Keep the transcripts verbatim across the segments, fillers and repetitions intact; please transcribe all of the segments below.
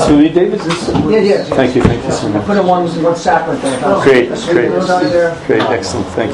So we David this? Yeah, yeah. Thank you, thank you so much. I put it one one sack right there. Great, great, great, excellent, thank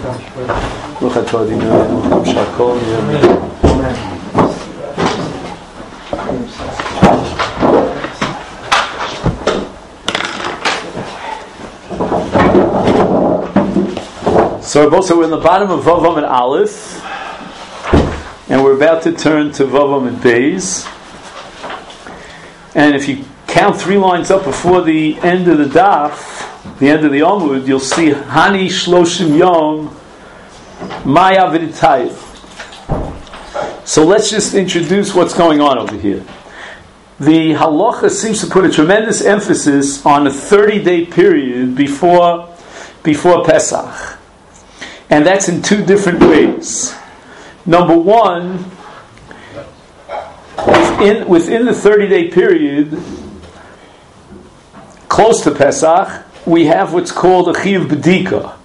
you. So also we're in the bottom of Vavam and Aleph, and we're about to turn to Vavam and Beis. And if you count three lines up before the end of the daf, the end of the Amud, you'll see Hani Shloshim Yom Maya V'Nitayv. So let's just introduce what's going on over here. The halacha seems to put a tremendous emphasis on a thirty-day period before before Pesach, and that's in two different ways. Number one, within within the thirty-day period, close to Pesach, we have what's called a Chiyuv B'dika.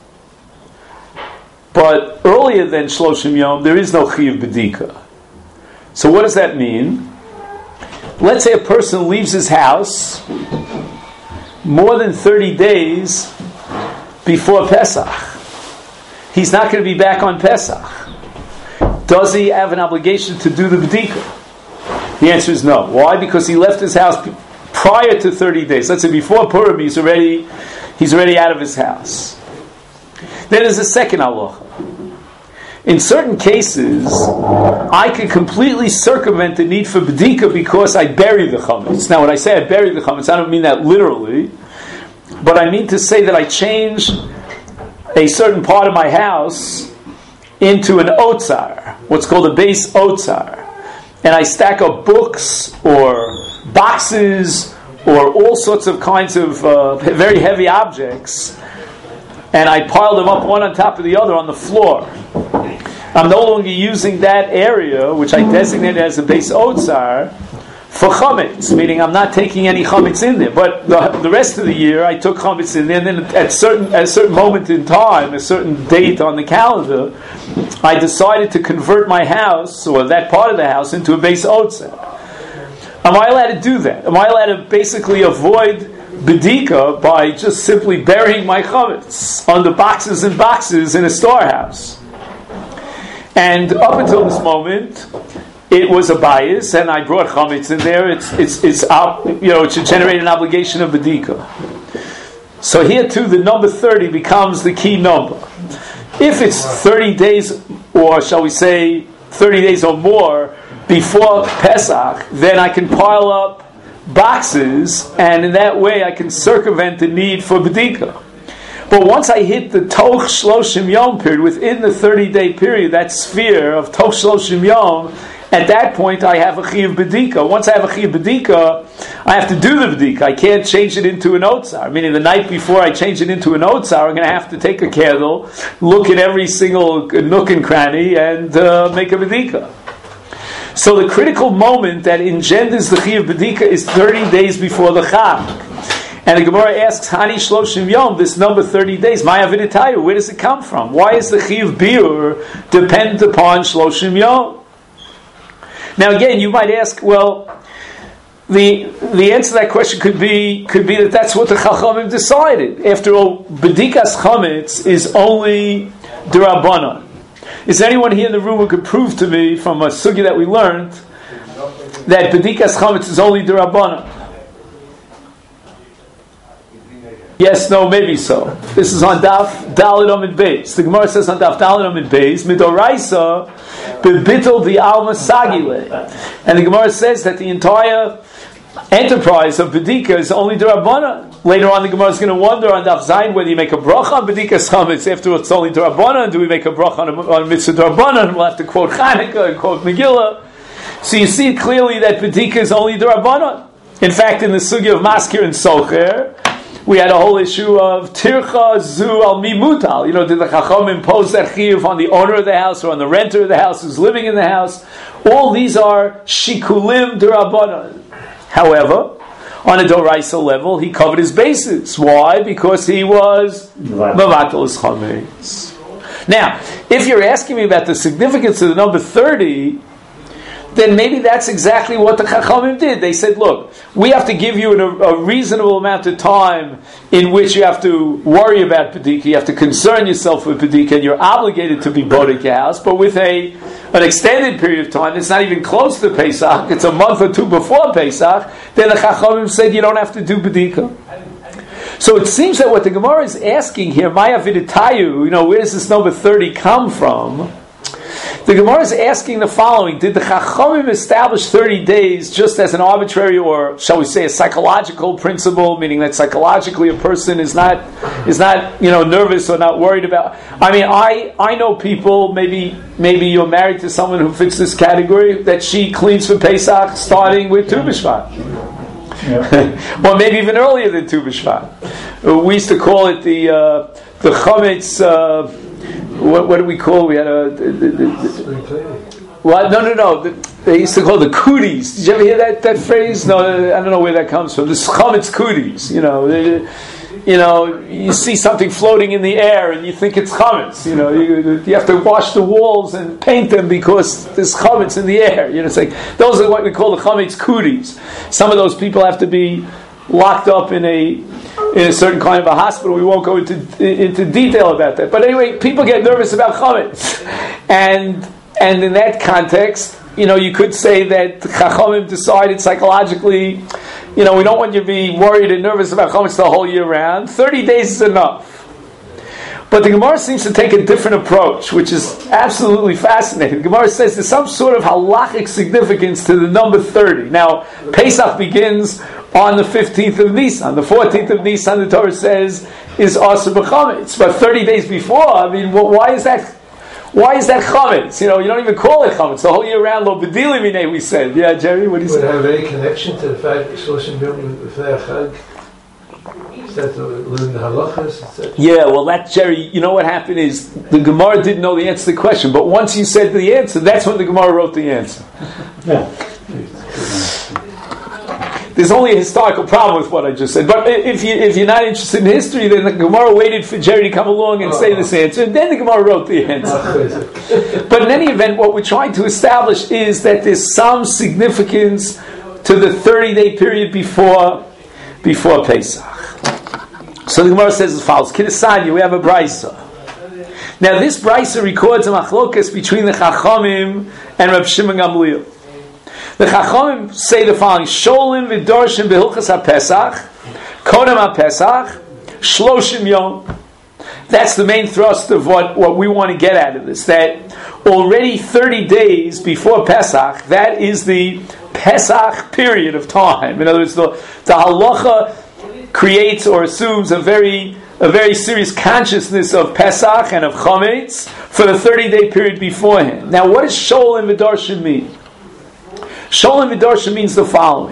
But earlier than Shloshim Yom, there is no Chiyuv B'dika. So what does that mean? Let's say a person leaves his house more than thirty days before Pesach. He's not going to be back on Pesach. Does he have an obligation to do the B'dika? The answer is no. Why? Because he left his house prior to thirty days. Let's say before Purim, he's already he's already out of his house. Then there's a second halacha. In certain cases, I can completely circumvent the need for b'dika because I bury the chametz. Now, when I say I bury the chametz, I don't mean that literally, but I mean to say that I change a certain part of my house into an otzar, what's called a base otzar, and I stack up books or boxes or all sorts of kinds of uh, very heavy objects, and I pile them up one on top of the other on the floor. I'm no longer using that area, which I designated as a base otzar, for chametz, meaning I'm not taking any chametz in there. But the, the rest of the year, I took chametz in there, and then at, certain, at a certain moment in time, a certain date on the calendar, I decided to convert my house, or that part of the house, into a base otzar. Am I allowed to do that? Am I allowed to basically avoid b'dika by just simply burying my chametz under boxes and boxes in a storehouse? And up until this moment, it was a bias, and I brought chametz in there. It's it's it's you know it should generate an obligation of b'dika. So here too, the number thirty becomes the key number. If it's thirty days, or shall we say thirty days or more before Pesach, then I can pile up boxes, and in that way I can circumvent the need for b'dika. But once I hit the Toch Shloshim Yom period, within the thirty-day period, that sphere of Toch Shloshim Yom, at that point I have a Chiyuv B'dika. Once I have a Chiyuv B'dika, I have to do the B'dika. I can't change it into an Otzar. Meaning the night before I change it into an Otzar, I'm going to have to take a candle, look at every single nook and cranny, and uh, make a B'dika. So the critical moment that engenders the Chiyuv B'dika is thirty days before the Chag. And the Gemara asks, Hani Shloshim Yom, this number thirty days, Maya V'Nitayu, where does it come from? Why is the Chiyuv Biur dependent upon Shloshim Yom? Now again, you might ask, well, the the answer to that question could be could be that that's what the Chachamim decided. After all, B'dikas Chametz is only D'Rabbanan. Is there anyone here in the room who could prove to me from a sugya that we learned that B'dikas Chametz is only D'Rabbanan? Yes, no, maybe so. This is on Daf Daled Amud Beis. The Gemara says on Daf Daled Amud Beis, Midoraisa bebitul the alma sagile, and the Gemara says that the entire enterprise of B'dika is only D'Rabbanan. Later on, the Gemara is going to wonder on Daf Zayin whether you make a bracha on B'dikas Chametz after it's only D'Rabbanan. Do we make a bracha on a, on a mitzvah D'Rabbanan? We'll have to quote Chanukah and quote Megillah. So you see clearly that B'dika is only D'Rabbanan. In fact, in the sugya of Maskir and Socher, we had a whole issue of tircha zu al mimutal. You know, did the Chacham impose that chiyuv on the owner of the house or on the renter of the house who's living in the house? All these are shikulim d'Rabbanan. However, on a doraisa level, he covered his bases. Why? Because he was mavatal his chametz. Now, if you're asking me about the significance of the number thirty, then maybe that's exactly what the Chachamim did. They said, look, we have to give you an, a reasonable amount of time in which you have to worry about Pedika, you have to concern yourself with Pedika, and you're obligated to be bodek your house, but with a an extended period of time, it's not even close to Pesach, it's a month or two before Pesach, then the Chachamim said you don't have to do Pedika. So it seems that what the Gemara is asking here, Maya Viditayu, you know, where does this number thirty come from? The Gemara is asking the following: did the Chachamim establish thirty days just as an arbitrary, or shall we say, a psychological principle, meaning that psychologically a person is not is not you know nervous or not worried about? I mean, I I know people. Maybe maybe you're married to someone who fits this category, that she cleans for Pesach starting with Tu B'Shvat. Yeah. Or maybe even earlier than Tu B'Shvat. We used to call it the uh, the chametz. Uh, what, what do we call? We had a. The, the, the, what? No, no, no. The, they used to call the cooties. Did you ever hear that, that phrase? No, I don't know where that comes from. The chametz cooties. You know. They, You know, you see something floating in the air and you think it's chametz. You know, you, you have to wash the walls and paint them because there's chametz in the air. You know, it's like those are what we call the chametz cooties. Some of those people have to be locked up in a in a certain kind of a hospital. We won't go into into detail about that. But anyway, people get nervous about chametz, and and in that context, you know, you could say that Chachamim decided psychologically, you know, we don't want you to be worried and nervous about chametz the whole year round. Thirty days is enough. But the Gemara seems to take a different approach, which is absolutely fascinating. The Gemara says there's some sort of halachic significance to the number thirty. Now, Pesach begins on the fifteenth of Nisan. The fourteenth of Nisan, the Torah says, is Asur b'chametz. But thirty days before, I mean, why is that? Why is that chametz? You know, you don't even call it chametz. The whole year round, lo b'dili minei, we said. Yeah, Jerry, what do you say? Would it have any connection to the fact that Shloshim Yom B'fnei Chag? Is that to learn the halachas, et cetera? Yeah, well, that, Jerry, you know what happened is, the Gemara didn't know the answer to the question, but once you said the answer, that's when the Gemara wrote the answer. Yeah. There's only a historical problem with what I just said. But if, you, if you're not interested in history, then the Gemara waited for Jerry to come along and oh, say this answer, and then the Gemara wrote the answer. But in any event, what we're trying to establish is that there's some significance to the thirty-day period before before Pesach. So the Gemara says as follows: Kidasanya, we have a brisa. Now this brisa records a machlokas between the Chachamim and Reb Shimon Gamliel. The Chachamim say the following: Sholim v'dorshim b'hilchas haPesach, kodem haPesach, shloshim yom. That's the main thrust of what, what we want to get out of this. That already thirty days before Pesach, that is the Pesach period of time. In other words, the, the halacha creates or assumes a very a very serious consciousness of Pesach and of chametz for the thirty-day period beforehand. Now, what does Sholim v'dorshim mean? Sholim v'dorshim means the following: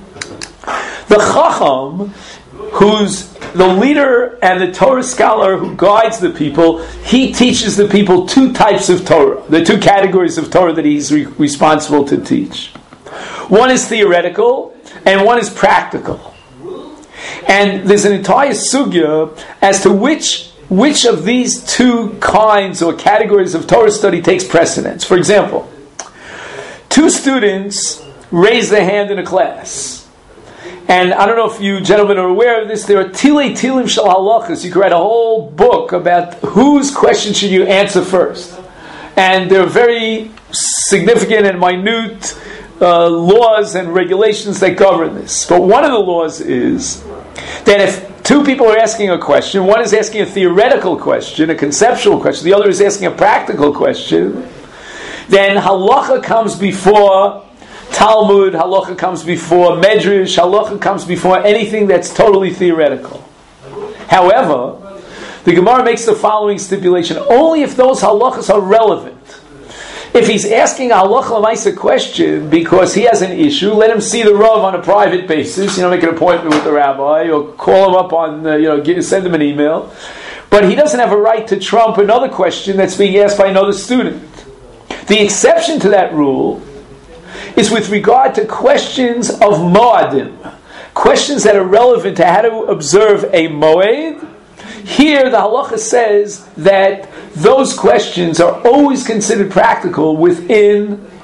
the Chacham, who's the leader and the Torah scholar who guides the people, he teaches the people two types of Torah, the two categories of Torah that he's re- responsible to teach. One is theoretical, and one is practical. And there's an entire sugya as to which which of these two kinds or categories of Torah study takes precedence. For example, two students raise their hand in a class. And I don't know if you gentlemen are aware of this, there are tilei tilim shel halachas. You can write a whole book about whose question should you answer first. And there are very significant and minute uh, laws and regulations that govern this. But one of the laws is that if two people are asking a question, one is asking a theoretical question, a conceptual question, the other is asking a practical question, then halacha comes before Talmud, halacha comes before Medrash, halacha comes before anything that's totally theoretical. However, the Gemara makes the following stipulation: only if those halachas are relevant. If he's asking a halacha l'maisa question because he has an issue, let him see the Rav on a private basis. You know, make an appointment with the rabbi, or call him up on, uh, you know, get, send him an email. But he doesn't have a right to trump another question that's being asked by another student. The exception to that rule is with regard to questions of moadim, questions that are relevant to how to observe a moed. Here, the halacha says that those questions are always considered practical within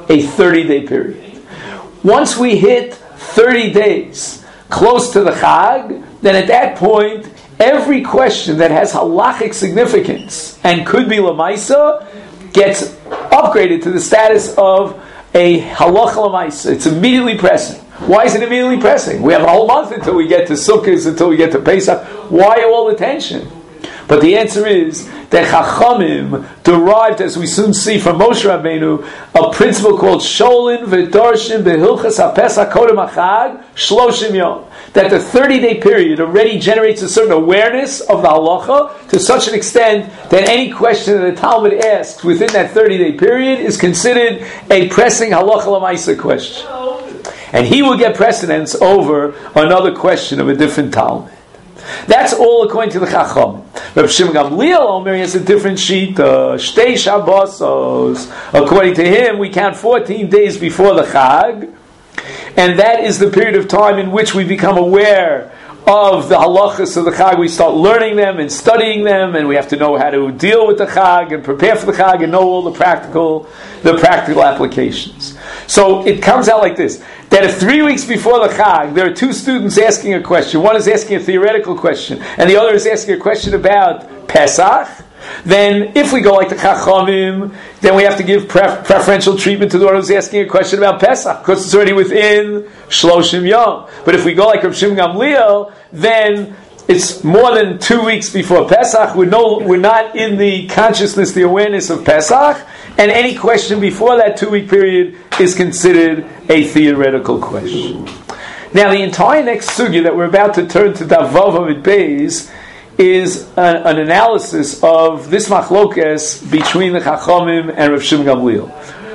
a thirty-day period. Once we hit thirty days close to the Chag, then at that point, every question that has halachic significance and could be Lamaisa gets upgraded to the status of a halacha Lamaisa. It's immediately pressing. Why is it immediately pressing? We have a whole month until we get to Sukkot, until we get to Pesach. Why all the tension? But the answer is that Chachamim derived, as we soon see from Moshe Rabbeinu, a principle called Sholin V'Darshin B'Hilchas HaPesach Kodem HaChag Shloshim Yom. That the thirty-day period already generates a certain awareness of the halacha to such an extent that any question that the Talmud asks within that thirty-day period is considered a pressing halacha l'maisa question. And he will get precedence over another question of a different Talmud. That's all according to the Chacham. Reb Shimon Gamliel Omer has a different sheet. Uh, Shtei Shabbosos. According to him, we count fourteen days before the Chag, and that is the period of time in which we become aware of the halachas of the Chag. We start learning them and studying them, and we have to know how to deal with the Chag and prepare for the Chag and know all the practical, the practical applications. So it comes out like this: that if three weeks before the Chag, there are two students asking a question. One is asking a theoretical question, and the other is asking a question about Pesach. Then, if we go like the Chachamim, then we have to give pref- preferential treatment to the one who's asking a question about Pesach, because it's already within Shloshim Yom. But if we go like Reb Shimon Gamliel, then it's more than two weeks before Pesach. We're, no, we're not in the consciousness, the awareness of Pesach, and any question before that two-week period is considered a theoretical question. Now, the entire next sugya that we're about to turn to Davav Amid Beis is an, an analysis of this machlokes between the Chachamim and Rav Shimon Gamliel.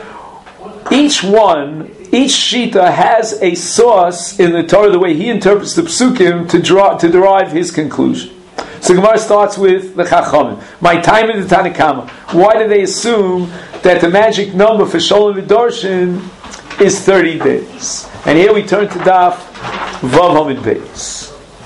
Each one, each shita has a source in the Torah, the way he interprets the psukim to draw to derive his conclusion. So Gemara starts with the Chachamim. My time in the Tanakama. Why do they assume that the magic number for Sholem V'Darshin is thirty days? And here we turn to Daf Vav Amid Beis.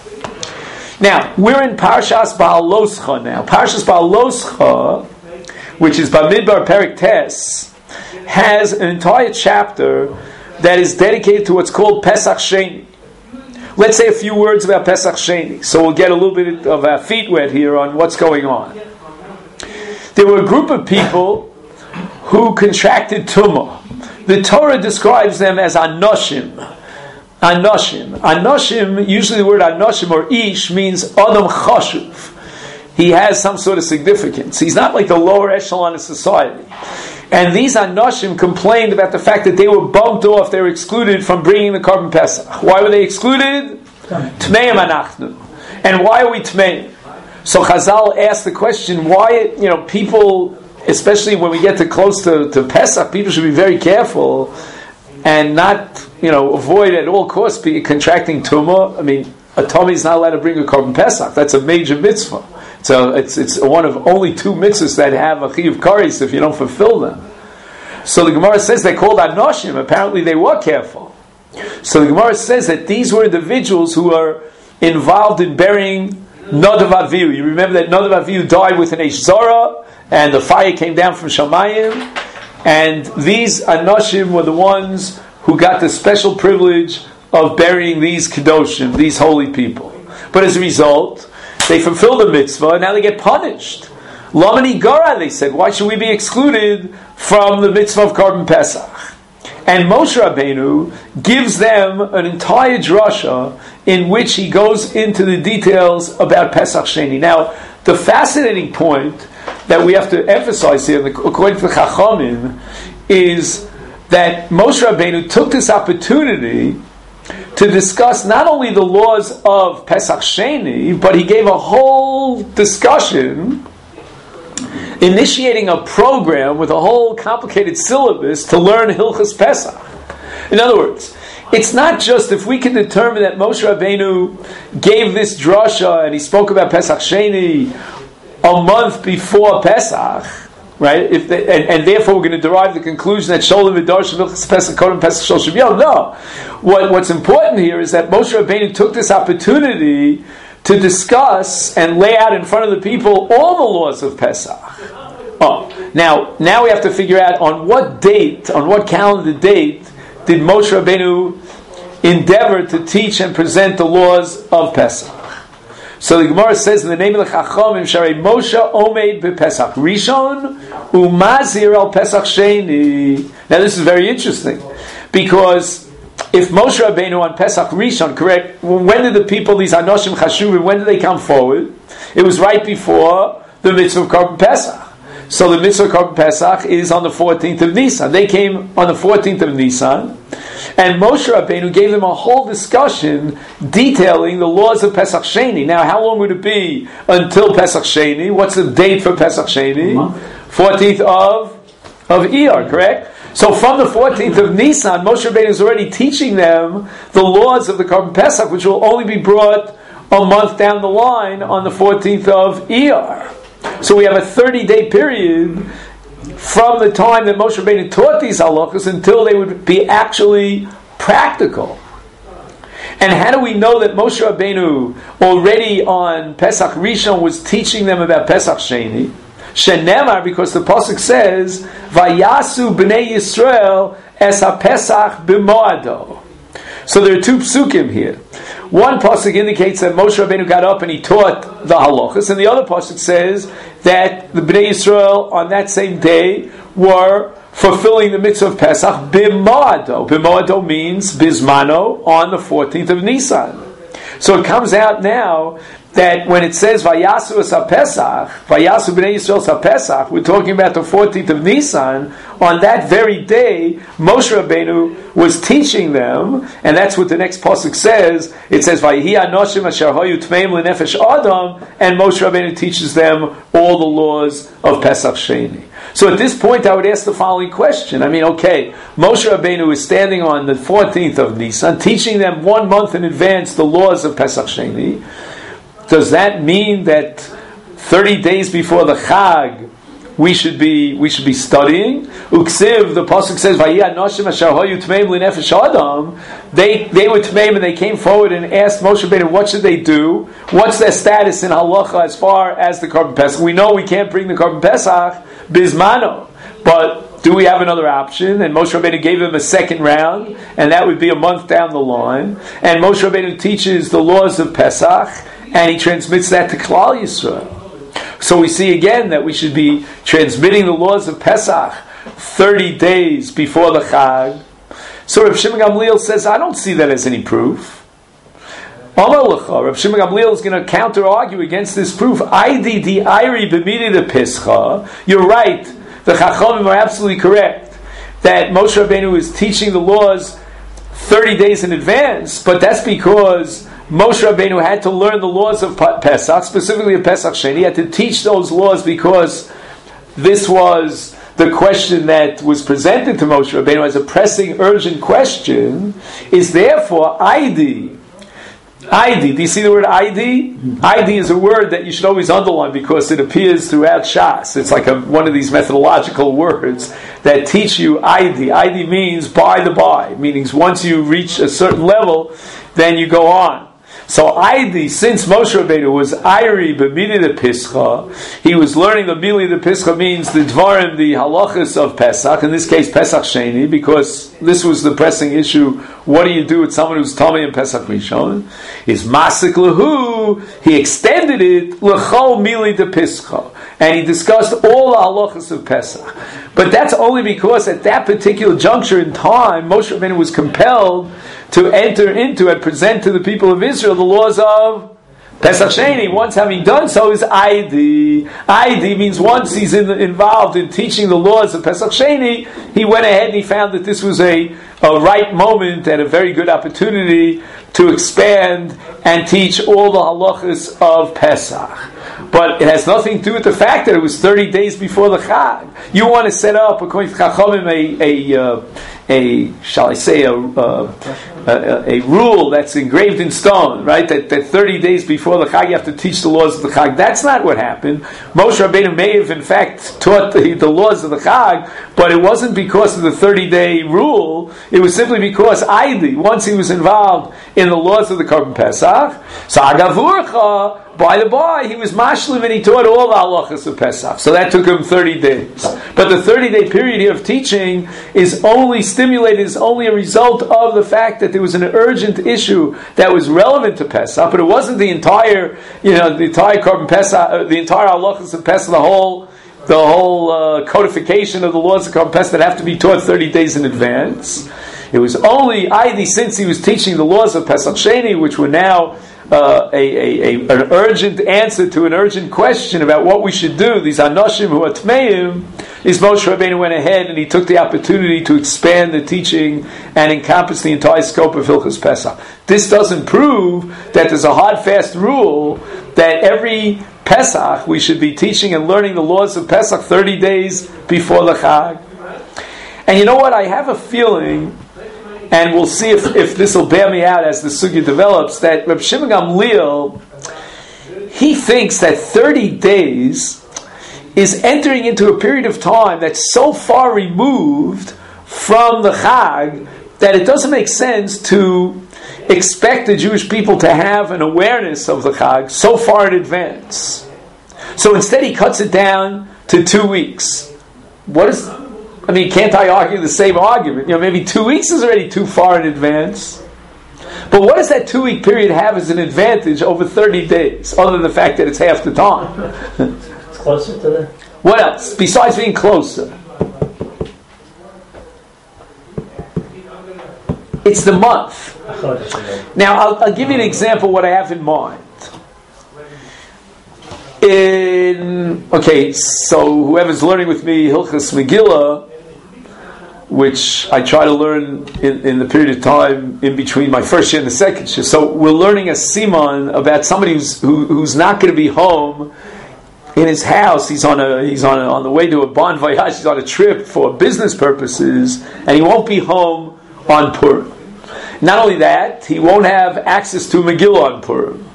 Now, we're in Parshas Ba'aloscha now. Parshas Ba'aloscha, which is Bamidbar Perik Tes, has an entire chapter that is dedicated to what's called Pesach Sheni. Let's say a few words about Pesach Sheni, so we'll get a little bit of our feet wet here on what's going on. There were a group of people who contracted Tumah. The Torah describes them as Anoshim. Anoshim. Anoshim, usually the word Anoshim or Ish means Adam Chashuv. He has some sort of significance. He's not like the lower echelon of society. And these Anoshim complained about the fact that they were bumped off, they were excluded from bringing the Korban Pesach. Why were they excluded? Tmeim Anachnu. And why are we Tmeim? So Chazal asked the question, why, you know, people, especially when we get to close to, to Pesach, people should be very careful and not, you know, avoid at all costs be contracting tumah. I mean, a tumah is not allowed to bring a korban pesach. That's a major mitzvah. So it's it's one of only two mitzvahs that have a chiyuv kares if you don't fulfill them. So the Gemara says they called anoshim. Apparently they were careful. So the Gemara says that these were individuals who are involved in burying Nadav Avihu. You remember that Nadav Avihu died with an Eish Zara, and the fire came down from Shamayim. And these Anoshim were the ones who got the special privilege of burying these Kedoshim, these holy people. But as a result, they fulfilled the mitzvah, and now they get punished. Lamani Gara, they said, why should we be excluded from the mitzvah of Korban Pesach? And Moshe Rabbeinu gives them an entire drasha in which he goes into the details about Pesach Sheni. Now, the fascinating point that we have to emphasize here, according to the Chachamim, is that Moshe Rabbeinu took this opportunity to discuss not only the laws of Pesach Sheni, but he gave a whole discussion, initiating a program with a whole complicated syllabus to learn Hilchas Pesach. In other words, it's not just if we can determine that Moshe Rabbeinu gave this drasha and he spoke about Pesach Sheni a month before Pesach, right? If they, and, and therefore we're going to derive the conclusion that Sholem V'Darshin Hilchas Pesach Kodem Pesach Shloshim Yom. No, what, what's important here is that Moshe Rabbeinu took this opportunity to discuss and lay out in front of the people all the laws of Pesach. Oh, Now, now we have to figure out on what date, on what calendar date, did Moshe Rabbeinu endeavor to teach and present the laws of Pesach. So the Gemara says in the name of the Chachamim, Sharei Moshe Omeid bePesach Rishon Umazir al Pesach Sheni. Now this is very interesting, because if Moshe Rabbeinu on Pesach Rishon, correct, when did the people, these Anoshim Chashuvim, when did they come forward? It was right before the mitzvah of Korban Pesach. So the mitzvah of Korban Pesach is on the fourteenth of Nisan. They came on the fourteenth of Nisan, and Moshe Rabbeinu gave them a whole discussion detailing the laws of Pesach Sheni. Now, how long would it be until Pesach Sheni? What's the date for Pesach Sheni? fourteenth of of Iyar, correct? So from the fourteenth of Nisan, Moshe Rabbeinu is already teaching them the laws of the Korban Pesach, which will only be brought a month down the line on the fourteenth of Iyar. So we have a thirty-day period from the time that Moshe Rabbeinu taught these halachas until they would be actually practical. And how do we know that Moshe Rabbeinu already on Pesach Rishon was teaching them about Pesach Sheni? Shenemar, because the pasuk says, "Vayasu bnei Yisrael es haPesach b'moado." So there are two psukim here. One pasuk indicates that Moshe Rabbeinu got up and he taught the halachas, and the other pasuk says that the Bnei Yisrael on that same day were fulfilling the mitzvah of Pesach b'moado. B'moado means bismano, on the fourteenth of Nisan. So it comes out now that when it says Vayasu es haPesach, Vayasu b'nei Yisrael es haPesach, we're talking about the fourteenth of Nisan. On that very day, Moshe Rabbeinu was teaching them, and that's what the next pasuk says. It says Vayihi anoshim asher hayu tmeim lenefesh adam, and Moshe Rabbeinu teaches them all the laws of Pesach Sheni. So at this point, I would ask the following question. I mean, okay, Moshe Rabbeinu is standing on the fourteenth of Nisan, teaching them one month in advance the laws of Pesach Sheni. Does that mean that thirty days before the Chag we should be we should be studying? Uksiv, the pasuk says, "Vayia noshim asher hayu tmeim lenefesh adam." They they were tmeim and they came forward and asked Moshe Rabbeinu, what should they do? What's their status in halacha as far as the Korban Pesach? We know we can't bring the Korban Pesach bismano, but do we have another option? And Moshe Rabbeinu gave them a second round, and that would be a month down the line. And Moshe Rabbeinu teaches the laws of Pesach, and he transmits that to Klal Yisrael. So we see again that we should be transmitting the laws of Pesach thirty days before the Chag. So Reb Shimon Gamliel says, I don't see that as any proof. Amar Lecha, Reb Shimon Gamliel is going to counter-argue against this proof. Aidi di Iri b'midi de Pischa. You're right. The Chachamim are absolutely correct that Moshe Rabbeinu is teaching the laws thirty days in advance, but that's because Moshe Rabbeinu had to learn the laws of Pesach, specifically of Pesach Sheni. He had to teach those laws because this was the question that was presented to Moshe Rabbeinu as a pressing, urgent question. Is therefore Aidi. Aidi. Do you see the word Aidi? Aidi is a word that you should always underline because it appears throughout Shas. It's like a, one of these methodological words that teach you Aidi. Aidi means by the by, meaning once you reach a certain level, then you go on. So Aidi, since Moshe Rabbeinu was Iri b'midi de Pischa, he was learning the Mili de Pischa means the Dvarim, the halachas of Pesach, in this case Pesach Sheni, because this was the pressing issue. What do you do with someone who's Tomei in Pesach Rishon? Is Masik Lahu, he extended it, L'chol Mili de Pischa, and he discussed all the halachas of Pesach. But that's only because at that particular juncture in time, Moshe Rabbeinu was compelled to enter into and present to the people of Israel the laws of Pesach Sheni. Once having done so is Aidi. Aidi means once he's in the, involved in teaching the laws of Pesach Sheni, he went ahead and he found that this was a, a right moment and a very good opportunity to expand and teach all the halachas of Pesach. But it has nothing to do with the fact that it was thirty days before the Chag. You want to set up, according to Chachamim, a, a, uh, a shall I say, a, uh, a, a rule that's engraved in stone, right? That, that thirty days before the Chag you have to teach the laws of the Chag. That's not what happened. Moshe Rabbeinu may have, in fact, taught the, the laws of the Chag, but it wasn't because of the thirty-day rule. It was simply because Aidi, once he was involved in the laws of the Korban Pesach, so Agavurcha, by the by, he was mashlim and he taught all the halachas of Pesach. So that took him thirty days. But the thirty-day period here of teaching is only stimulated, is only a result of the fact that there was an urgent issue that was relevant to Pesach, but it wasn't the entire, you know, the entire Korban Pesach, uh, the entire halachas of Pesach, the whole, the whole uh, codification of the laws of Korban Pesach that have to be taught thirty days in advance. It was only Aidi, since he was teaching the laws of Pesach Sheni, which were now uh, a, a, a, an urgent answer to an urgent question about what we should do, these Anoshim who are Tmeim, is Moshe Rabbeinu went ahead and he took the opportunity to expand the teaching and encompass the entire scope of Hilchos Pesach. This doesn't prove that there's a hard, fast rule that every Pesach we should be teaching and learning the laws of Pesach thirty days before the Chag. And you know what? I have a feeling, and we'll see if, if this will bear me out as the sugya develops, that Reb Shimon Gamliel, he thinks that thirty days is entering into a period of time that's so far removed from the Chag that it doesn't make sense to expect the Jewish people to have an awareness of the Chag so far in advance. So instead he cuts it down to two weeks. What is... I mean, can't I argue the same argument? You know, maybe two weeks is already too far in advance. But what does that two-week period have as an advantage over thirty days, other than the fact that it's half the time? It's closer to the... What else, besides being closer? It's the month. Now, I'll, I'll give you an example of what I have in mind. In, okay, so whoever's learning with me Hilchas Megillah, which I try to learn in, in the period of time in between my first year and the second year. So we're learning a siman about somebody who's who, who's not going to be home in his house. He's on a he's on a, on the way to a bon voyage. He's on a trip for business purposes, and he won't be home on Purim. Not only that, he won't have access to Megillah on Purim.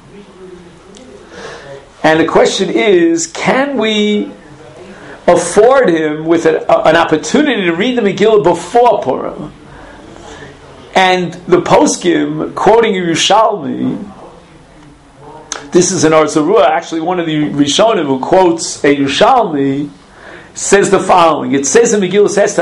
And the question is, can we afford him with an, uh, an opportunity to read the Megillah before Purim? And the poskim, quoting Yerushalmi, this is an Or Zarua, actually one of the Rishonim who quotes a Yerushalmi, says the following. It says in Megillah, says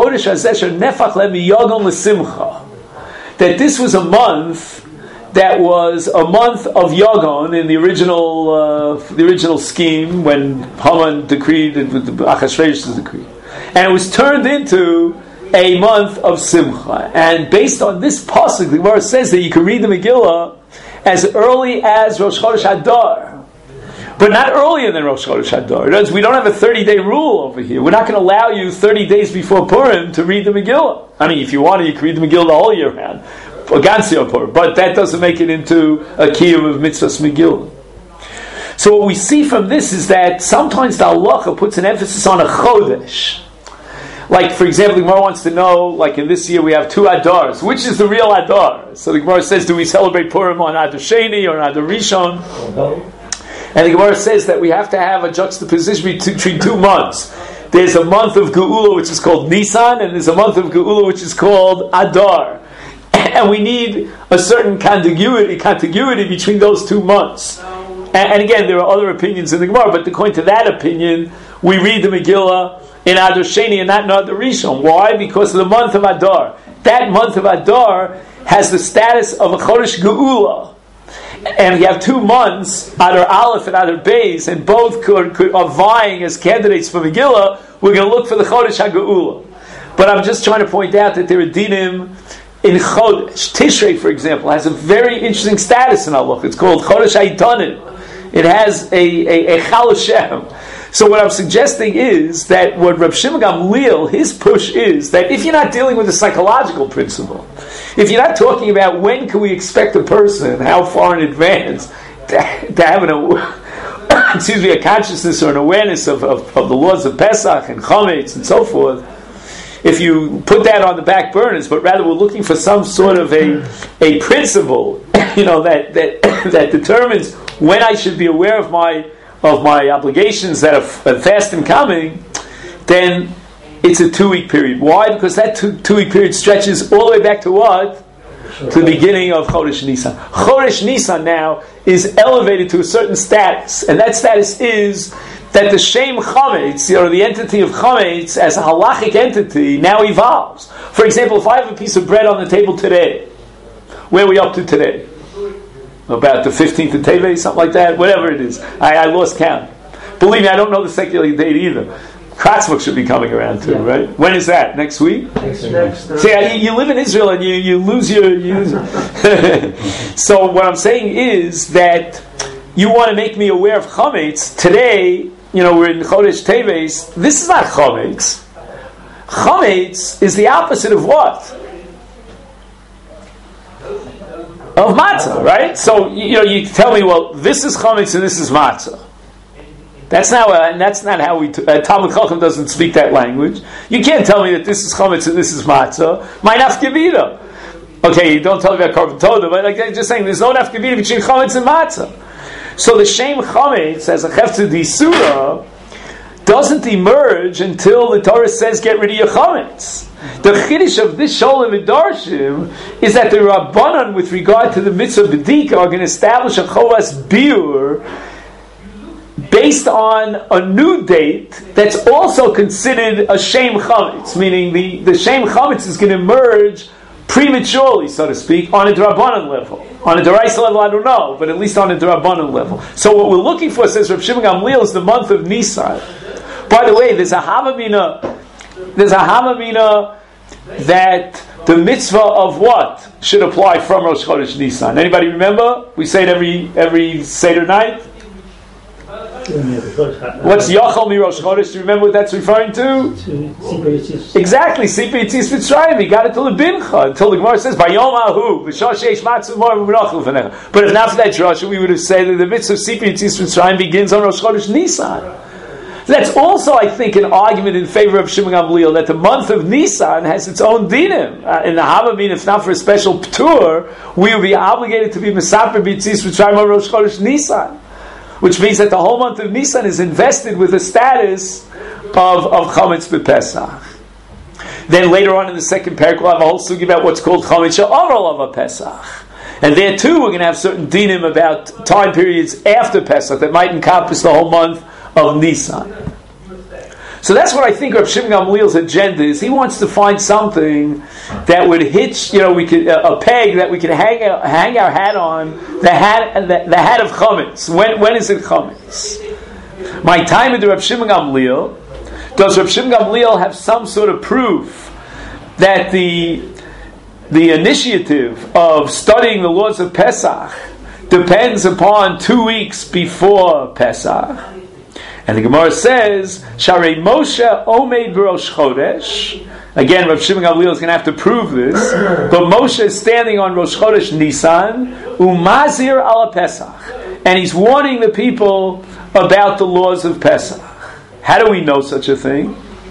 that this was a month that was a month of Yagon in the original uh, the original scheme when Haman decreed, the Achashverosh's decree, and it was turned into a month of Simcha. And based on this pasuk, the Gemara says that you can read the Megillah as early as Rosh Chodesh Adar, but not earlier than Rosh Chodesh Adar. We don't have a thirty-day rule over here. We're not going to allow you thirty days before Purim to read the Megillah. I mean, if you want to, you can read the Megillah the whole year round. But that doesn't make it into a kiyum of mitzvahs Megillah. So what we see from this is that sometimes the halacha puts an emphasis on a chodesh. Like, for example, the Gemara wants to know, like in this year we have two Adars. Which is the real Adar? So the Gemara says, do we celebrate Purim on Adar Sheni or on Adar Rishon? And the Gemara says that we have to have a juxtaposition between two months. There's a month of Geula which is called Nisan, and there's a month of Geula which is called Adar. And we need a certain contiguity, contiguity between those two months. And, and again, there are other opinions in the Gemara, but according to that opinion, we read the Megillah in Adar Sheni and not in Adar Rishon. Why? Because of the month of Adar. That month of Adar has the status of a Chodesh Geula. And we have two months, Adar Aleph and Adar Beis, and both could, could, are vying as candidates for Megillah. We're going to look for the Chodesh HaGeula. But I'm just trying to point out that there are dinim in Chodesh. Tishrei, for example, has a very interesting status in Halach. It's called Chodesh Haitanim. It has a, a, a Chal Hashem. So what I'm suggesting is that what Reb Shimon Gamliel, his push is that if you're not dealing with a psychological principle, if you're not talking about when can we expect a person, how far in advance, to, to have an, excuse me, a consciousness or an awareness of, of, of the laws of Pesach and Chametz and so forth, if you put that on the back burners, but rather we're looking for some sort of a a principle, you know, that that that determines when I should be aware of my of my obligations that are fast and coming, then it's a two-week period. Why? Because that two, two-week period stretches all the way back to what? to the beginning of Chodesh Nisan. Chodesh Nisan now is elevated to a certain status, and that status is that the Shem Chametz, or the entity of Chametz as a halachic entity, now evolves. For example, if I have a piece of bread on the table today, where are we up to today? About the fifteenth of Teves, something like that, whatever it is. I, I lost count. Believe me, I don't know the secular date either. Kratzvuk should be coming around too, yeah. Right? When is that? Next week? Next, next See, you, you live in Israel and you, you lose your... You so what I'm saying is that you want to make me aware of Chametz. Today, you know, we're in Chodesh Teves. This is not Chametz. Chametz is the opposite of what? Of matzah, right? So, you know, you tell me, well, this is chametz and this is matzah. That's not, uh, and that's not how we. T- uh, Talmud Chacham doesn't speak that language. You can't tell me that this is chametz and this is matzah. My nafkavida. Okay, you don't tell me about korban todah, but like I'm just saying, there's no nafkavida between chametz and matzah. So the shem chametz as a cheftzah disura doesn't emerge until the Torah says, "Get rid of your chametz." The chiddush of this Sholem Midarshim is that the Rabbanan, with regard to the mitzvah B'dika, are going to establish a Chovas Biur based on a new date that's also considered a Shem Chametz, meaning the, the Shem Chametz is going to emerge prematurely, so to speak, on a Drabanan level. On a Deraisa level, I don't know, but at least on a Drabanan level. So what we're looking for, says Rav Shimon Gamliel, is the month of Nisan. By the way, there's a Havamina There's a Hamamina that the mitzvah of what should apply from Rosh Chodesh Nisan. Anybody remember? We say it every every Seder night. What's Yachal Mi Rosh Chodesh? Do you remember what that's referring to? Exactly. Sipa Yitzis Mitzrayim. He got it till the Bincha, until the Gemara says, "Bayom Ahu v'shah sheish matzah more v'menachel v'necha." But if not for that drasha, we would have said that the mitzvah of Sipa Yitzis Mitzrayim begins on Rosh Chodesh Nisan. That's also, I think, an argument in favor of Shimon Gamliel that the month of Nisan has its own dinim. Uh, in the Havamim, if not for a special ptur, we will be obligated to be Mesaper B'Yitzis Mitzrayim on Rosh Chodesh Nisan, which means that the whole month of Nisan is invested with the status of of Chametz B'Pesach. Then later on in the second parak, we'll have a whole sugi about what's called Chametz She'avar Lava Pesach. And there too, we're going to have certain dinim about time periods after Pesach that might encompass the whole month of Nisan. So that's what I think Rav Shimon Gamliel's agenda is. He wants to find something that would hitch, you know, we could uh, a peg that we could hang our, hang our hat on, the hat the, the hat of Chametz. When when is it Chametz? My time with Rav Shimon Gamliel, does Rav Shimon Gamliel have some sort of proof that the the initiative of studying the laws of Pesach depends upon two weeks before Pesach? And the Gemara says, Sharei Moshe Omeid B'Rosh Chodesh. Again, Rav Shimon Gamliel is going to have to prove this. But Moshe is standing on Rosh Chodesh Nisan, Umazir ala Pesach. And he's warning the people about the laws of Pesach. How do we know such a thing?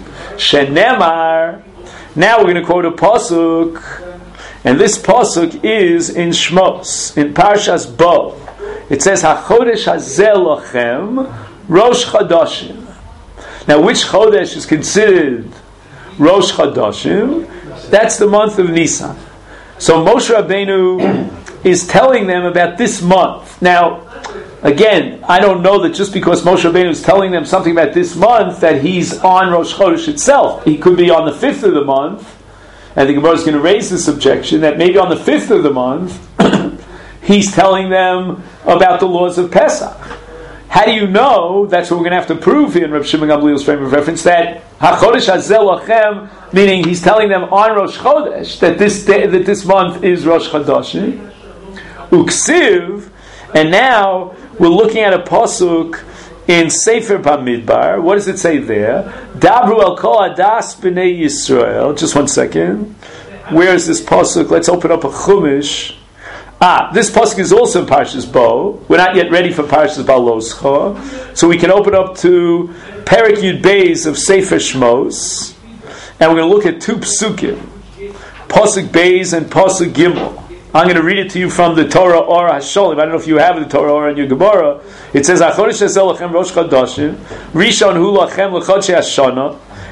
Shenemar. Now we're going to quote a pasuk. And this pasuk is in Shmos, in Parshas Bo. It says, HaChodesh hazeh lachem Rosh Chodashim. Now, which Chodesh is considered Rosh Chodashim? That's the month of Nisan. So Moshe Rabbeinu is telling them about this month. Now, again, I don't know that just because Moshe Rabbeinu is telling them something about this month that he's on Rosh Chodesh itself. He could be on the fifth of the month, and the Gemara is going to raise this objection that maybe on the fifth of the month he's telling them about the laws of Pesach. How do you know? That's what we're going to have to prove here in Rav Shimon Gamliel's frame of reference, that HaChodesh Hazeh Lachem, meaning he's telling them on Rosh Chodesh that this day, that this month is Rosh Chodashim. Uksiv, and now we're looking at a pasuk in Sefer Bamidbar. What does it say there? Dabru el kol adas b'nei Yisrael. Just one second. Where is this pasuk? Let's open up a Chumash. Ah, this pasuk is also in Parshas Bo. We're not yet ready for Parshas Baloscha, so we can open up to Perek Yud Beis of Sefer Shmos, and we're going to look at two psukim, pasuk Beis and pasuk Gimel. I'm going to read it to you from the Torah Or HaSholim. I don't know if you have the Torah Or in your Gemara. It says, "Achodesh hazeh lachem Rosh Chodashim, Rishon hu lachem l'chodshei Hashana."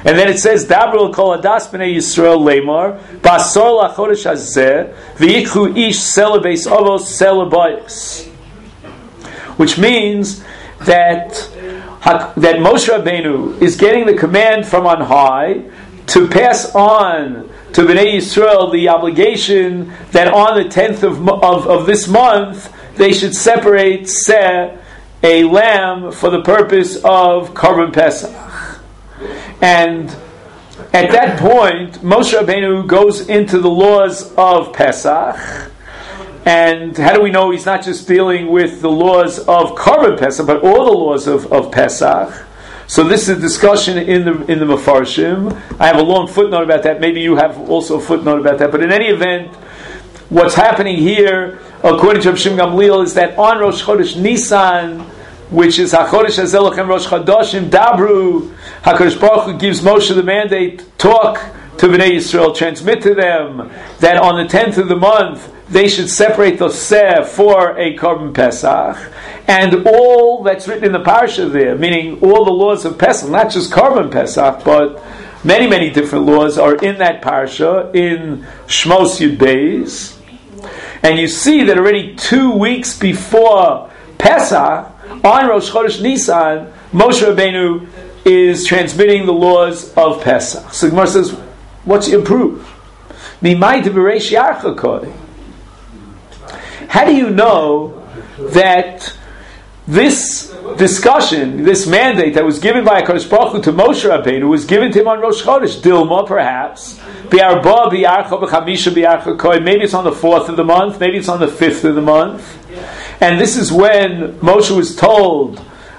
And then it says, Dabru kol adas b'nei Yisrael lemar, ba'asor lachodesh hazeh, v'yikhu ish sela beis avos sela bayis. Which means that, that Moshe Rabbeinu is getting the command from on high to pass on to Bnei Yisrael the obligation that on the tenth of, of, of this month they should separate seh, a lamb, for the purpose of Korban Pesach. And at that point, Moshe Rabbeinu goes into the laws of Pesach. And how do we know he's not just dealing with the laws of Korban Pesach, but all the laws of, of Pesach? So this is a discussion in the in the Mefarshim. I have a long footnote about that. Maybe you have also a footnote about that. But in any event, what's happening here, according to Rav Shimon Gamliel, is that on Rosh Chodesh Nisan, which is HaChodesh Hazeh Lochem Rosh Chodashim Dabru, HaKadosh Baruch Hu gives Moshe the mandate, talk to Bnei Yisrael, transmit to them that on the tenth of the month they should separate the seh for a Korban Pesach, and all that's written in the parsha there, meaning all the laws of Pesach, not just Korban Pesach, but many, many different laws are in that parsha, in Shmos Yud Beis. And you see that already two weeks before Pesach, on Rosh Chodesh Nisan, Moshe Rabbeinu is transmitting the laws of Pesach. So Gemara says, what's your proof? How do you know that this discussion, this mandate that was given by HaKadosh Baruch Hu to Moshe Rabbeinu was given to him on Rosh Chodesh? Dilma, perhaps. Maybe it's on the fourth of the month, maybe it's on the fifth of the month. And this is when Moshe was told.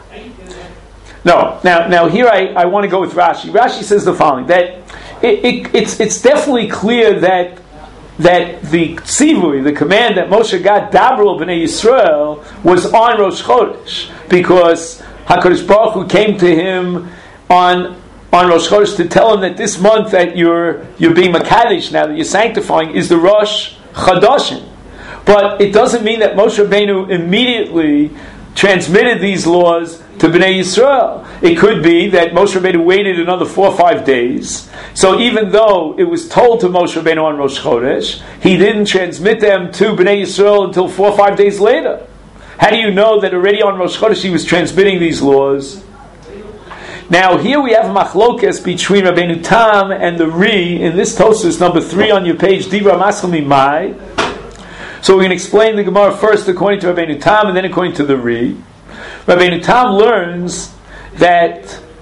No, now, now here I, I want to go with Rashi. Rashi says the following: that it, it, it's it's definitely clear that that the tzivui, the command that Moshe got Dabru b'nei Yisrael, was on Rosh Chodesh, because HaKadosh Baruch Hu came to him on on Rosh Chodesh to tell him that this month that you're you're being Makadesh now, that you're sanctifying, is the Rosh Chodashim. But it doesn't mean that Moshe Rabbeinu immediately transmitted these laws to Bnei Yisrael. It could be that Moshe Rabbeinu waited another four or five days. So even though it was told to Moshe Rabbeinu on Rosh Chodesh, he didn't transmit them to Bnei Yisrael until four or five days later. How do you know that already on Rosh Chodesh he was transmitting these laws? Now here we have machlokes between Rabbeinu Tam and the Ri in this Tosfos number three on your page, Dibra Maschel Mimai. So we're going to explain the Gemara first according to Rabbeinu Tam and then according to the Ri. Rabbeinu Tam learns that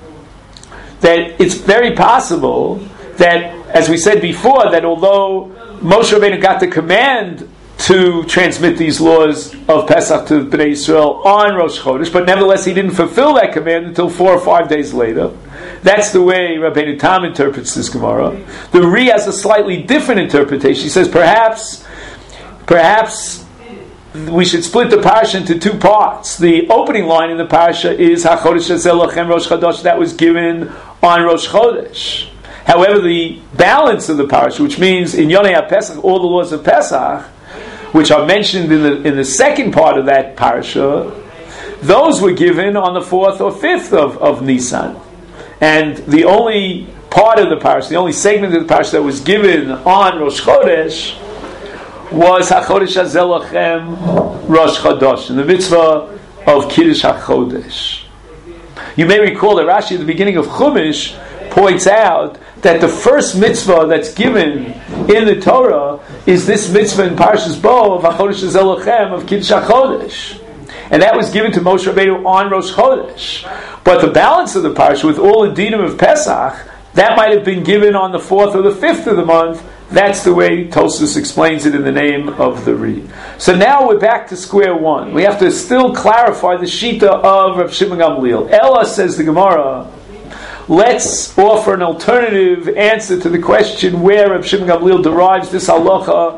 that it's very possible that, as we said before, that although Moshe Rabbeinu got the command to transmit these laws of Pesach to Bnei Yisrael on Rosh Chodesh, but nevertheless he didn't fulfill that command until four or five days later. That's the way Rabbeinu Tam interprets this Gemara. The Ri has a slightly different interpretation. He says perhaps Perhaps we should split the parsha into two parts. The opening line in the parsha is HaChodesh Hazeh Lochem Rosh Chodesh, that was given on Rosh Chodesh. However, the balance of the parsha, which means in Yonei HaPesach, all the laws of Pesach, which are mentioned in the in the second part of that parsha, those were given on the fourth or fifth of, of Nisan. And the only part of the parsha, the only segment of the parsha that was given on Rosh Chodesh was HaChodesh Hazeh Lochem Rosh Chodesh, and the mitzvah of Kiddush HaChodesh. You may recall that Rashi at the beginning of Chumash points out that the first mitzvah that's given in the Torah is this mitzvah in Parshas Bo of HaChodesh Hazeh Lochem of Kiddush HaChodesh. And that was given to Moshe Rabbeinu on Rosh Chodesh. But the balance of the parsha, with all the dinim of Pesach, that might have been given on the fourth or the fifth of the month. That's the way Tosfos explains it in the name of the Ri. So now we're back to square one. We have to still clarify the shita of Rav Shimon Gamliel. Ella, says the Gemara, let's offer an alternative answer to the question where Rav Shimon Gamliel derives this halacha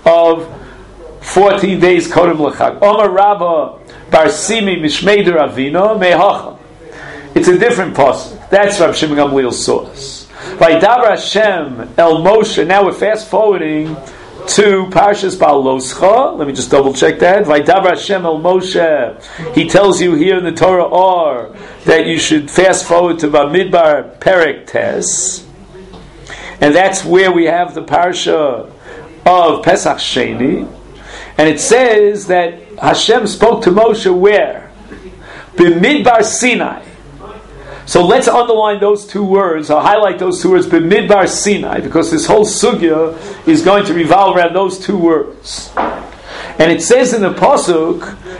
of fourteen days kodem l'chag. Omar Rabba bar Simi mishmeider avino mehacha. It's a different pasuk. That's Rav Shimon Gamliel's source. Vaydaber Hashem el Moshe. Now we're fast forwarding to Parshas Baloscha. Let me just double check that. Vaydaber Hashem el Moshe. He tells you here in the Torah or that you should fast forward to Bamidbar Perek Tes, and that's where we have the parsha of Pesach Sheni. And it says that Hashem spoke to Moshe where? B'midbar Sinai. So let's underline those two words. I'll highlight those two words, B'midbar Sinai, because this whole sugya is going to revolve around those two words. And it says in the pasuk,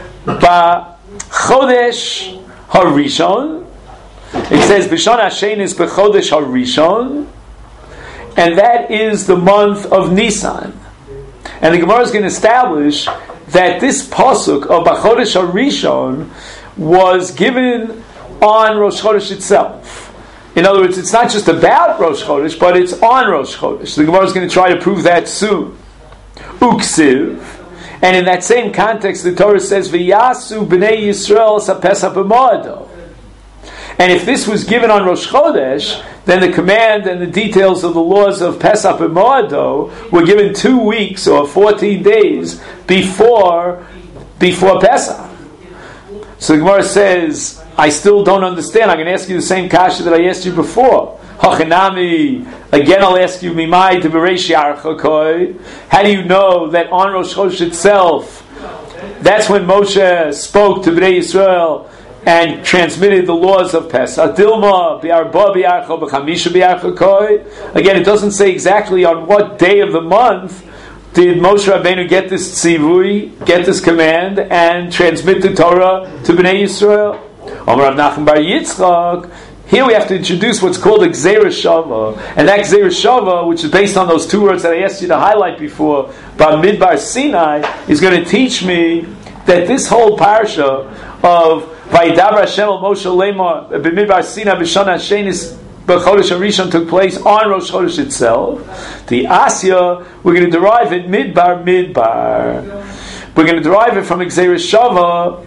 B'chodesh Harishon. It says B'shon Hashem is B'chodesh Harishon, and that is the month of Nisan. And the Gemara is going to establish that this pasuk of B'chodesh Harishon was given on Rosh Chodesh itself. In other words, it's not just about Rosh Chodesh, but it's on Rosh Chodesh. The Gemara is going to try to prove that soon. Uksiv. And in that same context, the Torah says, V'yasu b'nei Yisrael sapesach b'moado. And if this was given on Rosh Chodesh, then the command and the details of the laws of Pesach b'moado were given two weeks or fourteen days before, before Pesach. So the Gemara says, I still don't understand. I'm going to ask you the same kasha that I asked you before. Hachanami. Again, I'll ask you, Mimai to Bereshi Archakoi. How do you know that on Rosh Chodesh itself, that's when Moshe spoke to Bnei Yisrael and transmitted the laws of Pesach? Dilma bi'arba bi'archa b'chamisha bi'archakoi. Again, it doesn't say exactly on what day of the month did Moshe Rabbeinu get this tzivui, get this command, and transmit the Torah to Bnei Yisrael. Amar Rav Nachman bar Yitzchak. Here we have to introduce what's called a Gzeira Shava, and that Gzeira Shava, which is based on those two words that I asked you to highlight before, Bamidbar Sinai, is going to teach me that this whole parsha of Vaydaber Hashem el Moshe Lemar B'midbar Sinai B'shana Shenis B'chodesh Harishon took place on Rosh Chodesh itself. The Asya, we're going to derive it Midbar Midbar. We're going to derive it from Gzeira Shava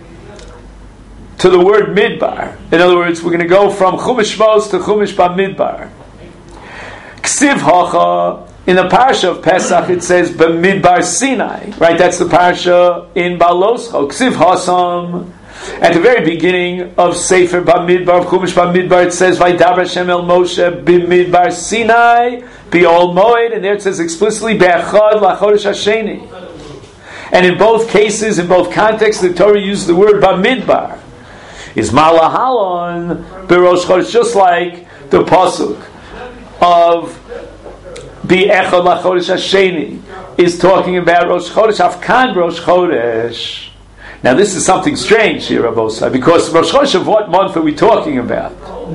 to the word Midbar. In other words, we're going to go from Chumash Shmos to Chumash Bamidbar. Ksiv Hacha, in the parsha of Pesach, it says B'midbar Sinai. Right, that's the parsha in Baloscha. Ksiv Hasam. At the very beginning of Sefer Bamidbar, of Chumash Bamidbar, it says Vaydaber Hashem el Moshe B'midbar Sinai B'ol Moed, and there it says explicitly Be'echad L'chodesh Hasheni. And in both cases, in both contexts, the Torah used the word Bamidbar. Is Malahalon B'Rosh Chodesh, just like the pasuk of Be'echad L'chodesh Hasheni is talking about Rosh Chodesh, Afkan Rosh Chodesh. Now this is something strange here, Rabosai, because Rosh Chodesh of what month are we talking about?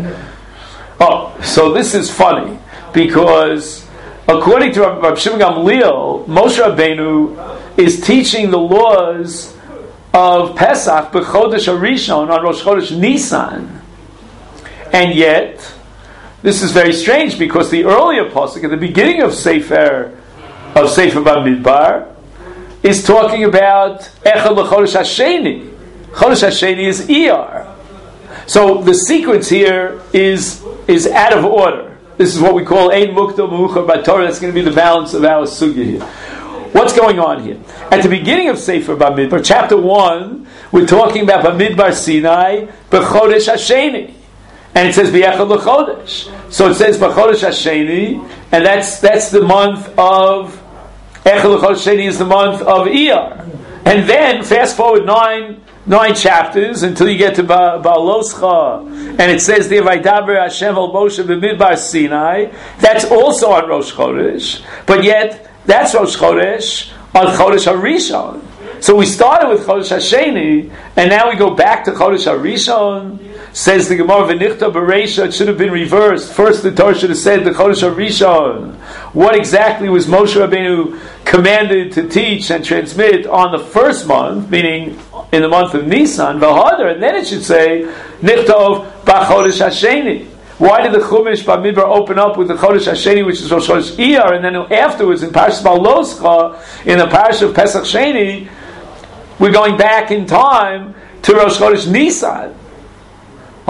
Oh, so this is funny, because according to Rabbi Shimon Gamliel, Moshe Rabbeinu is teaching the laws of Pesach b'Chodesh Harishon on Rosh Chodesh Nisan, and yet this is very strange because the earlier pasuk at the beginning of Sefer of Sefer Bamidbar is talking about Echad L'chodesh Hasheni. Chodesh Hasheni is Iyar. So the sequence here is is out of order. This is what we call Ein Mukta Meuchar B'Torah. That's going to be the balance of our sugya here. What's going on here? At the beginning of Sefer Bamidbar, chapter one, we're talking about Bamidbar Sinai, B'chodesh Hasheni. And it says B'echad L'chodesh. So it says B'chodesh Hasheni, and that's that's the month of Echad L'chodesh Hasheni is the month of Iyar. And then, fast forward nine nine chapters until you get to Baloscha, and it says there, Vaydaber Hashem el Moshe B'midbar Sinai. That's also on Rosh Chodesh, but yet that's Rosh Chodesh on Chodesh Harishon. So we started with Chodesh Hasheni, and now we go back to Chodesh Harishon. Says the Gemara, V'nichta Bereisha, it should have been reversed. First the Torah should have said the Chodesh Harishon. What exactly was Moshe Rabbeinu commanded to teach and transmit on the first month, meaning in the month of Nisan, V'hadar, and then it should say, Nichtov B'chodesh Hasheni. Why did the Chumash Bamidbar open up with the Chodesh Hasheni, which is Rosh Chodesh Iyar, and then afterwards in Parshas Baloscha, in the Parashah of Pesach Sheni, we're going back in time to Rosh Chodesh Nisan.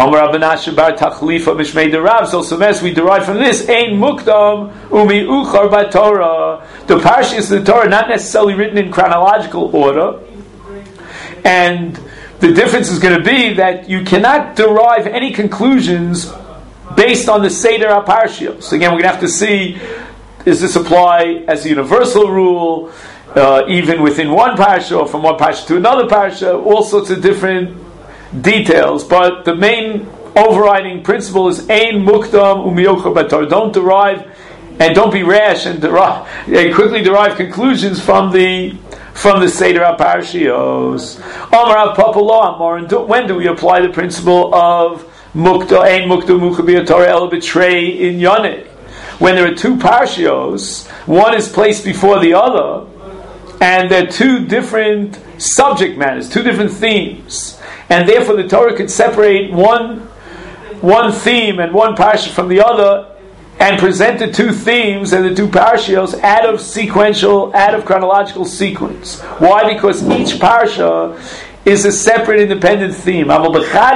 Amar Abanasha bar Tachlifa Mishmei Derav. So Semes we derive from this Ein Mukdam Umi Uchar B'Torah. The parashas of the Torah not necessarily written in chronological order, and the difference is going to be that you cannot derive any conclusions based on the Seder HaParshios. So again, we're going to have to see, does this apply as a universal rule, uh, even within one parsha, or from one parsha to another parsha, all sorts of different details. But the main overriding principle is Ein Mukdam U'Miyuchar B'Torah. Don't derive, and don't be rash, and, derive, and quickly derive conclusions from the from the Seder HaParshios. Amar Papa Lo Amar. When do we apply the principle of Mukta Ein Mukta Mucha B'Torah El B'Trei in Yoneh? When there are two parshios, one is placed before the other, and they're two different subject matters, two different themes, and therefore the Torah could separate one one theme and one parsha from the other, and present the two themes and the two parshios out of sequential, out of chronological sequence. Why? Because each parsha is a separate, independent theme. But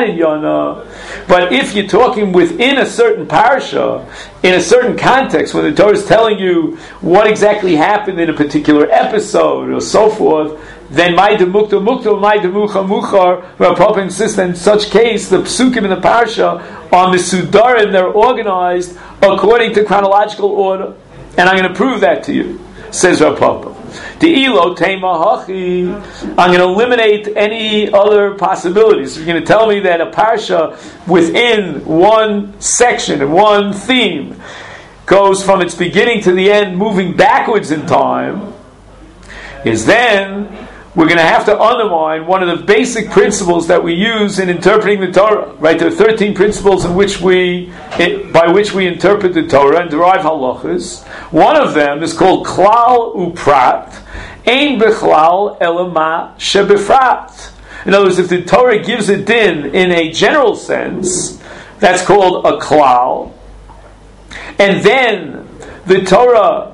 if you're talking within a certain parsha, in a certain context, when the Torah is telling you what exactly happened in a particular episode or so forth, then my demukta mukta, my demucha muchar, Rav Papa insists that in such case the psukim in the parsha are misudarim, they're organized according to chronological order. And I'm going to prove that to you, says Rav Papa. The ilo tema hachi. I'm going to eliminate any other possibilities. You're going to tell me that a parsha within one section and one theme goes from its beginning to the end, moving backwards in time, is then we're going to have to undermine one of the basic principles that we use in interpreting the Torah. Right? There are thirteen principles in which we, it, by which we interpret the Torah and derive halachas. One of them is called klal uprat. Ein bechlal elama shebefrat. In other words, if the Torah gives a din in a general sense, that's called a klal. And then the Torah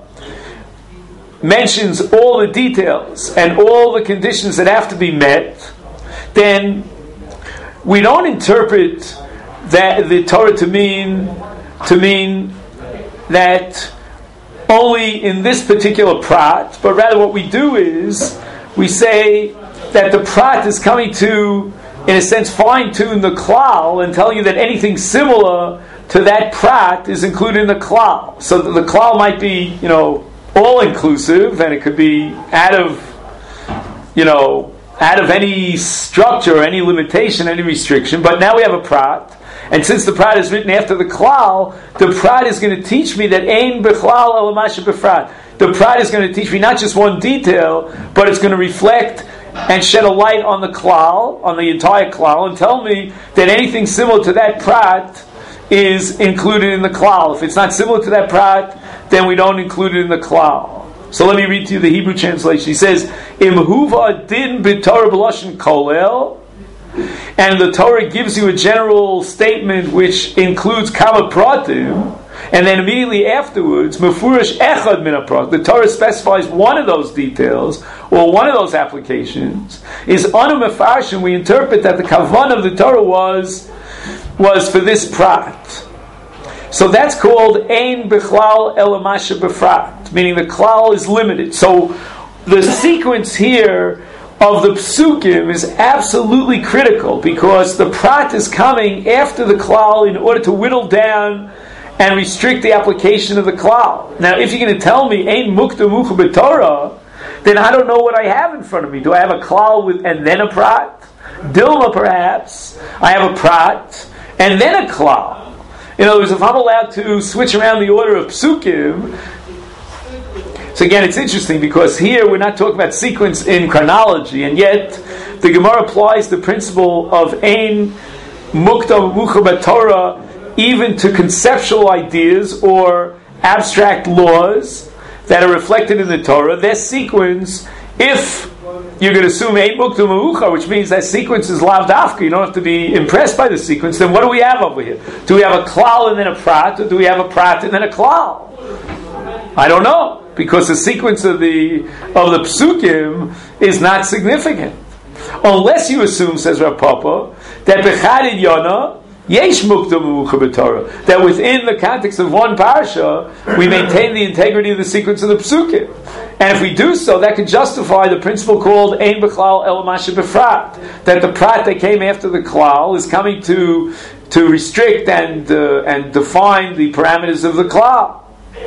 mentions all the details and all the conditions that have to be met, then we don't interpret that the Torah to mean to mean that only in this particular prat, but rather what we do is we say that the prat is coming to, in a sense, fine-tune the klal and telling you that anything similar to that prat is included in the klal. So the klal might be, you know, all-inclusive, and it could be out of, you know, out of any structure, or any limitation, any restriction. But now we have a prat, and since the prat is written after the klal, the prat is going to teach me that ein bechlal elamasha befrat. The prat is going to teach me not just one detail, but it's going to reflect and shed a light on the klal, on the entire klal, and tell me that anything similar to that prat is included in the klal. If it's not similar to that prat, then we don't include it in the klal. So let me read to you the Hebrew translation. He says, Imhuva din b'Torah b'lashon kolel, and the Torah gives you a general statement which includes kama pratim, and then immediately afterwards, mefurish echad min haprat, the Torah specifies one of those details, or one of those applications, is anu mefarshim, we interpret that the kavan of the Torah was, was for this prat. So that's called ein bechlal elamasha befrat, meaning the klal is limited. So the sequence here of the psukim is absolutely critical, because the prat is coming after the klal in order to whittle down and restrict the application of the klal. Now, if you're going to tell me ein mukta mucha b'Torah, then I don't know what I have in front of me. Do I have a klal with and then a prat? Dilma, perhaps. I have a prat and then a klal. In other words, if I'm allowed to switch around the order of psukim, so again, it's interesting because here we're not talking about sequence in chronology, and yet the Gemara applies the principle of ein mukta mucha b'Torah even to conceptual ideas or abstract laws that are reflected in the Torah. Their sequence, if you're going to assume ein mukta mucha, which means that sequence is lav dafka, you don't have to be impressed by the sequence, then what do we have over here? Do we have a klal and then a prat, or do we have a prat and then a klal? I don't know, because the sequence of the of the psukim is not significant. Unless you assume, says Rav Papa, that bechad yona, Yesh mukdam u'mucha b'Torah. That within the context of one parsha, we maintain the integrity of the sequence of the psukim. And if we do so, that can justify the principle called Ein B'chlal El Masha B'frat, that the prat that came after the klal is coming to to restrict and uh, and define the parameters of the klal.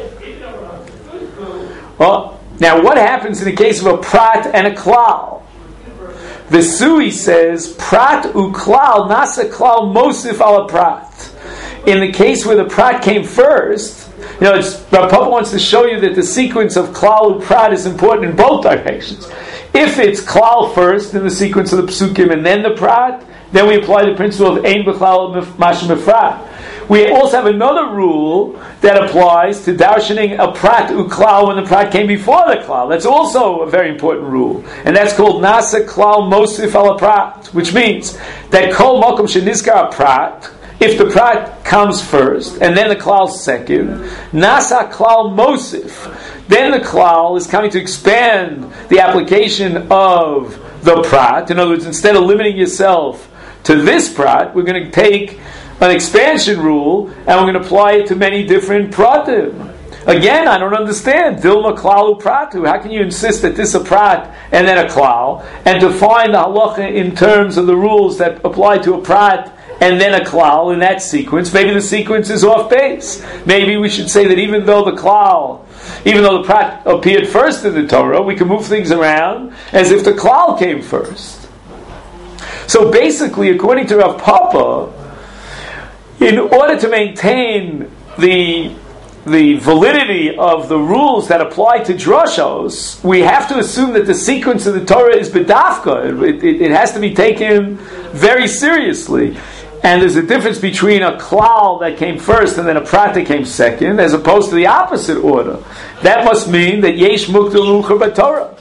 Well, now what happens in the case of a prat and a klal? The Sui says, prat u klal nasa klal mosif ala prat. In the case where the prat came first, you know, it's, Rav Papa wants to show you that the sequence of klal u prat is important in both directions. If it's klal first in the sequence of the psukim and then the prat, then we apply the principle of ein b'chlal masha b'frat. We also have another rule that applies to darshaning a prat u klal when the prat came before the klal. That's also a very important rule, and that's called nasa klal mosif ala prat, which means that kol makom shenizkar prat, if the prat comes first and then the klal second, nasa klal mosif, then the klal is coming to expand the application of the prat. In other words, instead of limiting yourself to this prat, we're going to take an expansion rule and we're going to apply it to many different pratim. Again, I don't understand. Dilma klalu pratu. How can you insist that this is a prat and then a klal, and define the halacha in terms of the rules that apply to a prat and then a klal in that sequence? Maybe the sequence is off base. Maybe we should say that even though the klal, even though the prat appeared first in the Torah, we can move things around as if the klal came first. So basically, according to Rav Papa, in order to maintain the the validity of the rules that apply to drashos, we have to assume that the sequence of the Torah is bedafka. It, it, it has to be taken very seriously. And there's a difference between a klal that came first and then a prat that came second, as opposed to the opposite order. That must mean that yesh mukdal u'mucha b'Torah.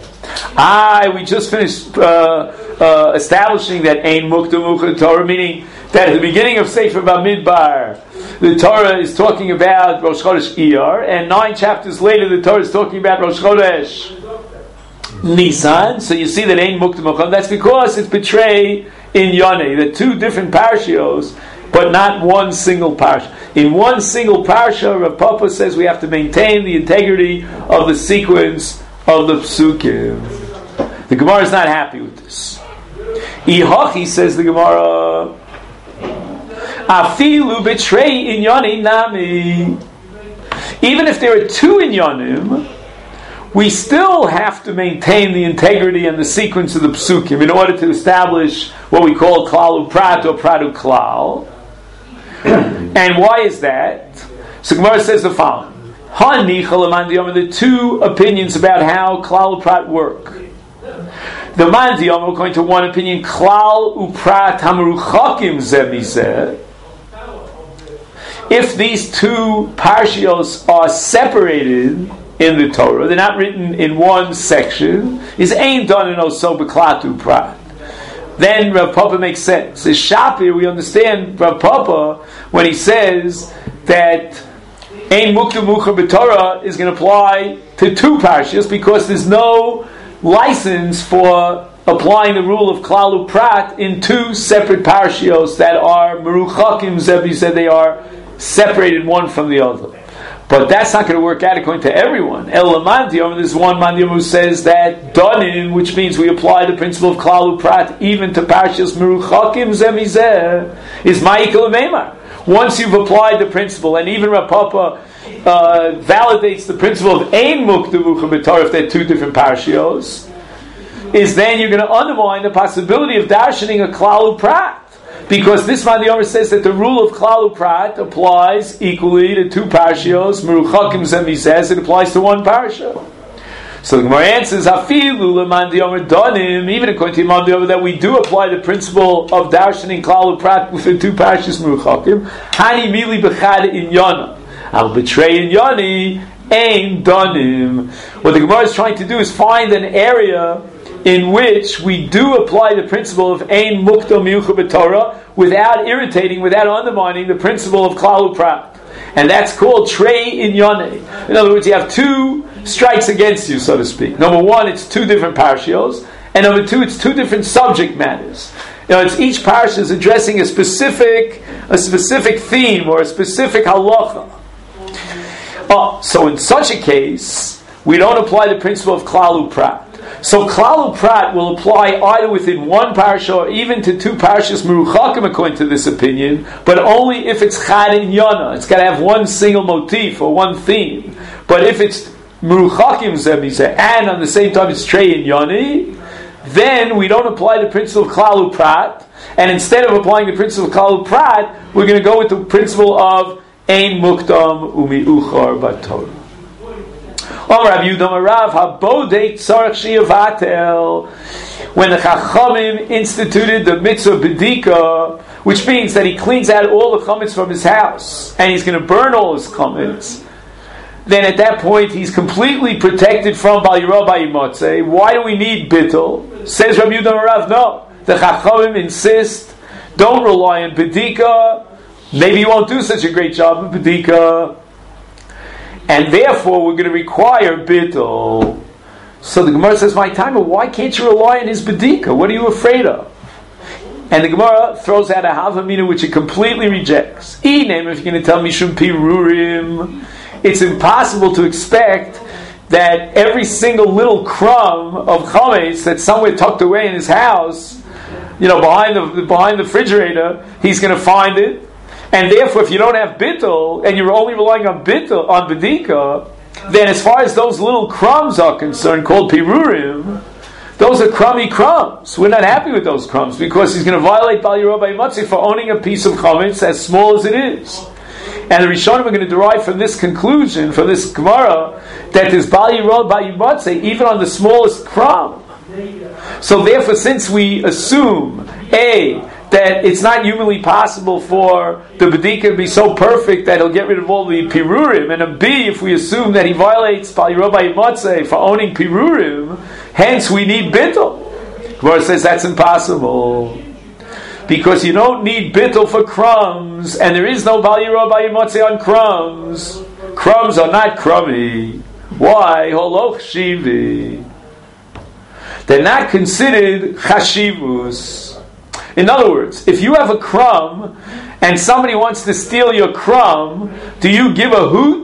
Ah, we just finished uh, uh, establishing that ein mukdal u'mucha b'Torah, meaning that at the beginning of Sefer Bamidbar, the Torah is talking about Rosh Chodesh Iyar, and nine chapters later, the Torah is talking about Rosh Chodesh Nisan. So you see that Ein Mukdam Mukdam. That's because it's betrayed in Yoneh. The two different parashios, but not one single parsha. In one single parsha, Rav Papa says we have to maintain the integrity of the sequence of the psukim. The Gemara is not happy with this. Ihachi, says the Gemara, Afilu betray inyanim nami. Even if there are two inyanim, we still have to maintain the integrity and the sequence of the psukim in order to establish what we call klal uprat or prat uklal. And why is that? So Gemara says the following: the two opinions about how klal uprat work. The mandiyam, according to one opinion, klal uprat hamaruchakim zemizeh. If these two parshios are separated in the Torah, they're not written in one section, is ain't done in oso beklatu prat. Then Rav Papa makes sense. As Shapir, we understand Rav Papa when he says that ein mukdam mucha b'Torah is going to apply to two parshios because there's no license for applying the rule of klal uprat in two separate parshios that are meruchakim zebi said they are separated one from the other. But that's not going to work out according to everyone. El Mandiyam, there's one Mandiyam who says that Donin, which means we apply the principle of klal uprat even to parshas meruchakim zemizeh, is ma'ikal meimar. Once you've applied the principle, and even Rav Papa uh, validates the principle of ein mukdam u'mucha b'Torah if they're two different parshios, is then you're going to undermine the possibility of darshaning a klal uprat. Because this man the Omer says that the rule of klal uprat applies equally to two parshios, meruchakim zemizeh, it applies to one parsha. So the Gemara answers, Hafilu leman the Omer donim, even according to Imam the Omer, that we do apply the principle of darshaning klal uprat within two parshas meruchakim. Hani mili bechad in yana, I'll betray in yani ein donim. What the Gemara is trying to do is find an area in which we do apply the principle of ein mukdam yucha b'Torah without irritating, without undermining the principle of klal uprat, and that's called trei inyane. In other words, you have two strikes against you, so to speak. Number one, it's two different parshios, and number two, it's two different subject matters. You know, it's each parsha is addressing a specific, a specific theme or a specific halacha. Oh, so in such a case, we don't apply the principle of klal uprat. So klal uprat will apply either within one parsha or even to two parshas meruchakim according to this opinion, but only if it's chad in yana. It's got to have one single motif or one theme. But if it's meruchakim zemizeh and on the same time it's trei in yani, then we don't apply the principle of klal uprat, and instead of applying the principle of klal uprat, we're going to go with the principle of ein mukdam umiuchar batorah. When the Chachamim instituted the mitzvah bedika, which means that he cleans out all the chametz from his house, and he's going to burn all his chametz, then at that point he's completely protected from Bal Yirah B'Yimotzei. Why do we need bittul? Says Rabbi Yehuda Marav, no. The Chachamim insist, don't rely on bedika. Maybe you won't do such a great job of bedika, and therefore we're going to require bittul. So the Gemara says, my timer, why can't you rely on his bedika? What are you afraid of? And the Gemara throws out a havamina which it completely rejects. Inem, if you're going to tell me shum pirurim, it's impossible to expect that every single little crumb of chametz that's somewhere tucked away in his house, you know, behind the behind the refrigerator, he's going to find it. And therefore, if you don't have bittul, and you're only relying on bittul, on bedika, then as far as those little crumbs are concerned, called pirurim, those are crummy crumbs. We're not happy with those crumbs, because he's going to violate Bal Yirah B'Yimotzei for owning a piece of chametz as small as it is. And the Rishonim are going to derive from this conclusion, from this Gemara, that there's Bal Yirah B'Yimotzei even on the smallest crumb. So therefore, since we assume, A, that it's not humanly possible for the bedika to be so perfect that he'll get rid of all the pirurim, and a B, if we assume that he violates Bal Yirah B'Yimotzei for owning pirurim, hence we need bittul. Gemara says that's impossible, because you don't need bittul for crumbs, and there is no Bal Yirah B'Yimotzei on crumbs. Crumbs are not crummy. Why? Holoch shivi. They're not considered chashivus. In other words, if you have a crumb and somebody wants to steal your crumb, do you give a hoot?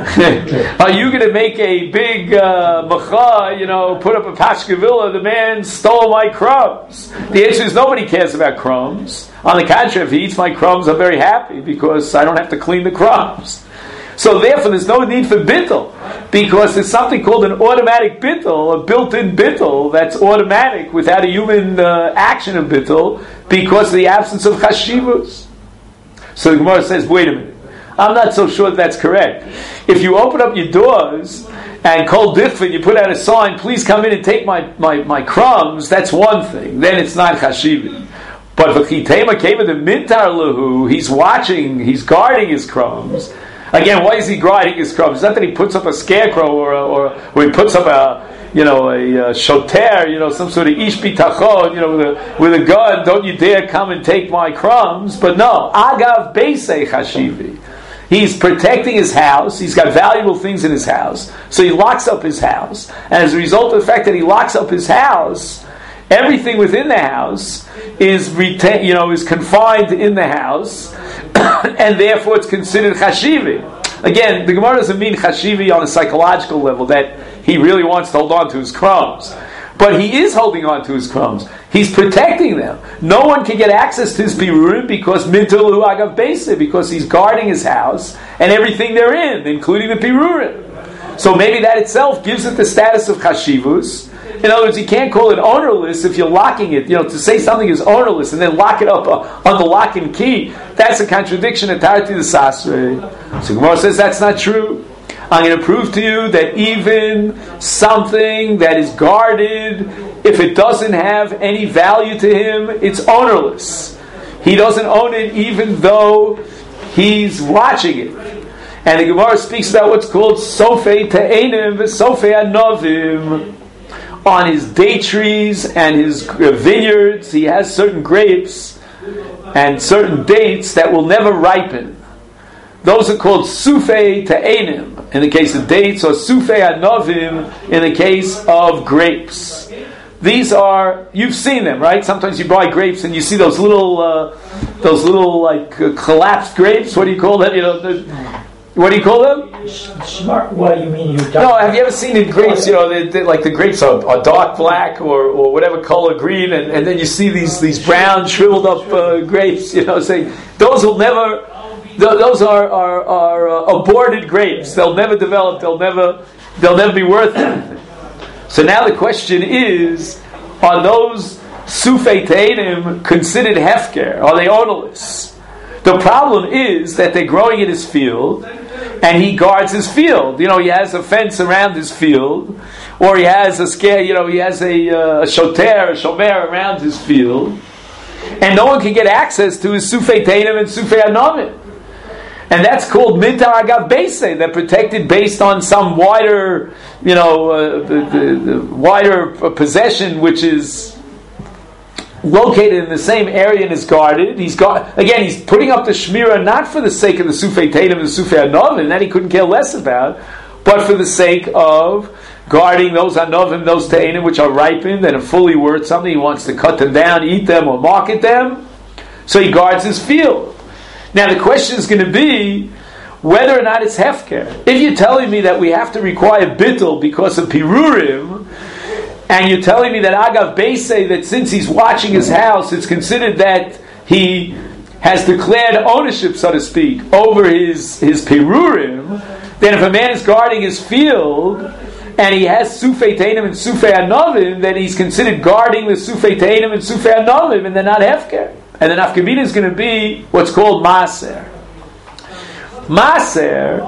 Are you going to make a big uh, macha, you know, put up a pashkavilla, the man stole my crumbs? The answer is nobody cares about crumbs. On the contrary, if he eats my crumbs, I'm very happy because I don't have to clean the crumbs. So therefore, there's no need for bittul, because there's something called an automatic bittul, a built-in bittul that's automatic without a human uh, action of bittul, because of the absence of chashivus. So the Gemara says, wait a minute, I'm not so sure that that's correct. If you open up your doors and kol dichvin, you put out a sign, please come in and take my, my, my crumbs, that's one thing. Then it's not chashivin. But v'chitema came the mintar lahu, he's watching, he's guarding his crumbs. Again, why is he guarding his crumbs? It's not that he puts up a scarecrow or a, or, or he puts up a, you know, a, a shoter, you know, some sort of ish bitachon, you know, with a, with a gun. Don't you dare come and take my crumbs. But no, agav beisei chashivi. He's protecting his house. He's got valuable things in his house, so he locks up his house. And as a result of the fact that he locks up his house, everything within the house is reta- you know, is confined in the house, and therefore it's considered chashivi. Again, the Gemara doesn't mean chashivi on a psychological level, that he really wants to hold on to his crumbs. But he is holding on to his crumbs. He's protecting them. No one can get access to his pirurim because mintalu agav beiseh, because he's guarding his house and everything therein, including the pirurim. So maybe that itself gives it the status of chashivus. In other words, you can't call it ownerless if you're locking it. You know, to say something is ownerless and then lock it up uh, on the lock and key, that's a contradiction of Tarti the Sasre. So Gemara says that's not true. I'm going to prove to you that even something that is guarded, if it doesn't have any value to him, it's ownerless. He doesn't own it even though he's watching it. And the Gemara speaks about what's called Sofei Te'enim v'Sofei Anovim. On his date trees and his vineyards, he has certain grapes and certain dates that will never ripen. Those are called Sufei Te'enim in the case of dates, or Sufei Anovim in the case of grapes. these are, you've seen them, right? Sometimes you buy grapes and you see those little, uh, those little like uh, collapsed grapes. What do you call them? You know, the, what do you call them? Smart. What do you mean? You No, have you ever seen in grapes? You know, they, they, like the grapes are, are dark black or, or whatever color, green, and, and then you see these these brown shriveled up uh, grapes. You know, saying those will never. Those are are, are uh, aborted grapes. They'll never develop. They'll never. They'll never be worth anything. So now the question is: are those sufei teinim considered hefker? Are they odorless? The problem is that they're growing in his field, and he guards his field. You know, he has a fence around his field, or he has a scare. You know, he has a, uh, a shoter, a shomer around his field, and no one can get access to his sufei teinim and sufei anovim. And that's called Mintar Agav Beisei. They're protected based on some wider, you know, uh, the, the, the wider possession, which is located in the same area and is guarded. He's got again. He's putting up the shmira not for the sake of the Sufei Tatum and the Sufei Anovim, that he couldn't care less about, but for the sake of guarding those Anovim, those Teinim which are ripened and are fully worth something. He wants to cut them down, eat them, or market them. So he guards his field. Now the question is going to be whether or not it's hefker. If you're telling me that we have to require bittul because of pirurim, and you're telling me that Agav Beisei, that since he's watching his house, it's considered that he has declared ownership, so to speak, over his, his pirurim, then if a man is guarding his field, and he has sufei teinim and sufei anovim, then he's considered guarding the sufei teinim and sufei anovim, and they're not hefker. And the nafkamina is going to be what's called maaser. Maaser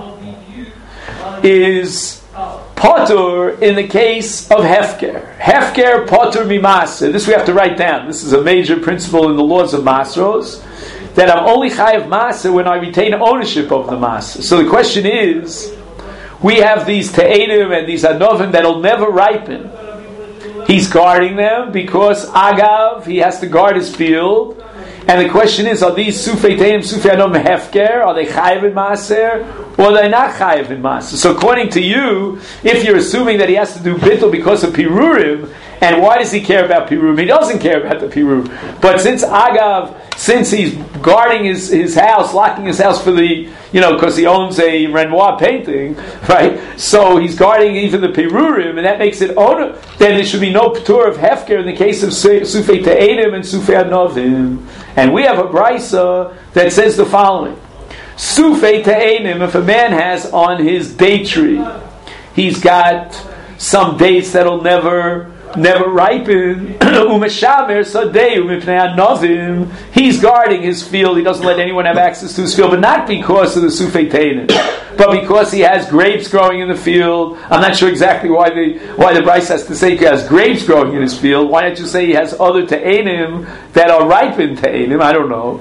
is potur in the case of hefker. Hefker potur mi maaser. This we have to write down. This is a major principle in the laws of masros, that I'm only chayav maaser when I retain ownership of the maaser. So the question is, we have these te'edim and these anovim that'll never ripen. He's guarding them because agav, he has to guard his field. And the question is, are these sufei teinim, sufei anovim hefker? Are they chayav in maaser, or they're not chayav in maaser? So according to you, if you're assuming that he has to do bittul because of pirurim, and why does he care about pirurim? He doesn't care about the pirurim. But since agav, since he's guarding his, his house, locking his house for the, you know, because he owns a Renoir painting, right? So he's guarding even the pirurim, and that makes it owner. Then there should be no p'tur of hefker in the case of sufei te'edim and sufei anovim. And we have a brisa that says the following: sufei te'edim, if a man has on his date tree, he's got some dates that'll never never ripen. Umeshamer sadei umipnei anovim. He's guarding his field. He doesn't let anyone have access to his field, but not because of the sufei teinim, but because he has grapes growing in the field. I'm not sure exactly why the why the Bryce has to say he has grapes growing in his field. Why don't you say he has other te'enim that are ripened te'enim? I don't know.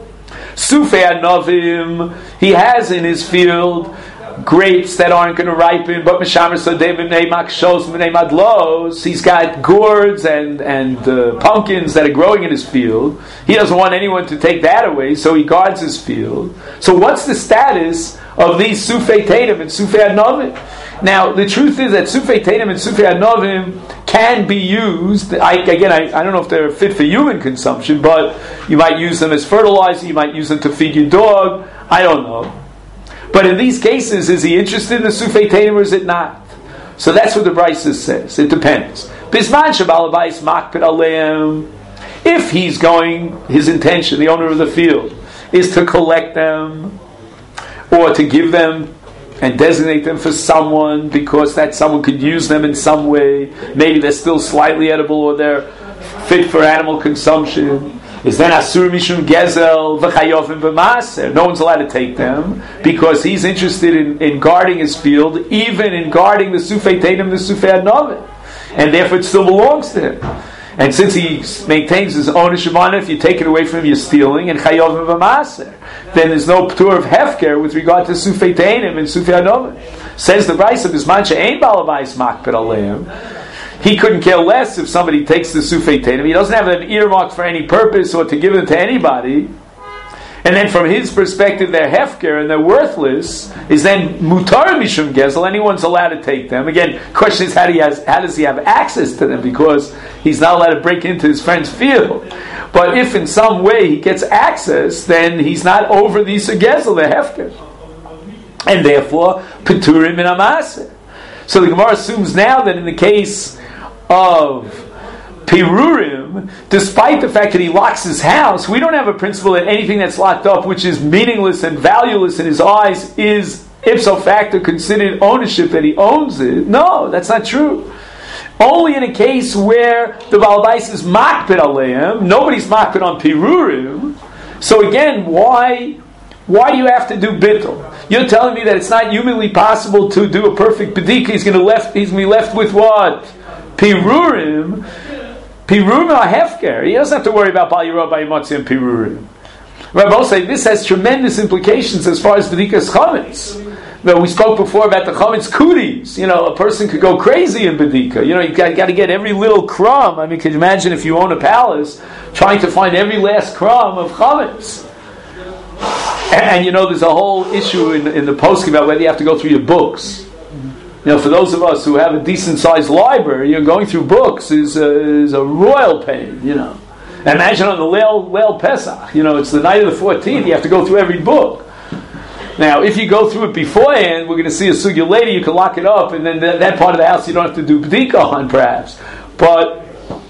Sufei anovim, he has in his field grapes that aren't going to ripen, but Meshamer Sadeh B'nei Makshos B'nei Madlos, he's got gourds and and uh, pumpkins that are growing in his field. He doesn't want anyone to take that away, so he guards his field. So what's the status of these Sufei Tatum and Sufei Anovim? Now, the truth is that Sufei Tatum and Sufei Anovim can be used. I, again, I, I don't know if they're fit for human consumption, but you might use them as fertilizer, you might use them to feed your dog, I don't know. But in these cases, is he interested in the Sufei Teinim or is it not? So that's what the Brisa says. It depends. Bisman Shabal Abayis Makpid Aleim. If he's going, his intention, the owner of the field, is to collect them or to give them and designate them for someone because that someone could use them in some way. Maybe they're still slightly edible or they're fit for animal consumption. Is then asur mishum gezel v'chayovim b'maser. No one's allowed to take them because he's interested in, in guarding his field, even in guarding the sufei teinim, the sufei anovim, and therefore it still belongs to him. And since he maintains his ownership on it, if you take it away from him, you're stealing. And chayovim b'maser, then there's no p'tur of hefker with regard to sufei teinim and sufei anovim. Says the Brisa, bisman she'ein balabayis makpid aleim. He couldn't care less if somebody takes the sufei teinim. He doesn't have them earmarked for any purpose or to give them to anybody. and then from his perspective they're hefker and they're worthless, is then mutar mishum gezel, anyone's allowed to take them. Again, question is how do he has, how does he have access to them, because he's not allowed to break into his friend's field. But if in some way he gets access, then he's not over the gezel, the hefker, and therefore peturim min hamaseh. So the Gemara assumes now that in the case of Pirurim, despite the fact that he locks his house, we don't have a principle that anything that's locked up, which is meaningless and valueless in his eyes, is ipso facto considered ownership, that he owns it. No, that's not true. Only in a case where the Baal Bais is makpid aleim, nobody's makpid on Pirurim. So again, why why do you have to do bittul? You're telling me that it's not humanly possible to do a perfect bedika. He's going to left. He's going to be left with what? Pirurim. Pirurim are hefker. He doesn't have to worry about Bal Yirah, Bal Yimotzi, and Pirurim. Rabbi say this has tremendous implications as far as B'dikas Chametz. Now, we spoke before about the Chametz Kudis. You know, a person could go crazy in B'dika. You know, you got, got to get every little crumb. I mean, can you imagine if you own a palace, trying to find every last crumb of Chametz? And, and you know, there's a whole issue in, in the poskim about whether you have to go through your books. You know, for those of us who have a decent-sized library, you know, going through books is a, is a royal pain, you know. Imagine on the Leil, Leil Pesach, you know, it's the night of the fourteenth, you have to go through every book. Now, if you go through it beforehand, we're going to see a sugya later, you can lock it up, and then that, that part of the house you don't have to do b'dika on, perhaps. But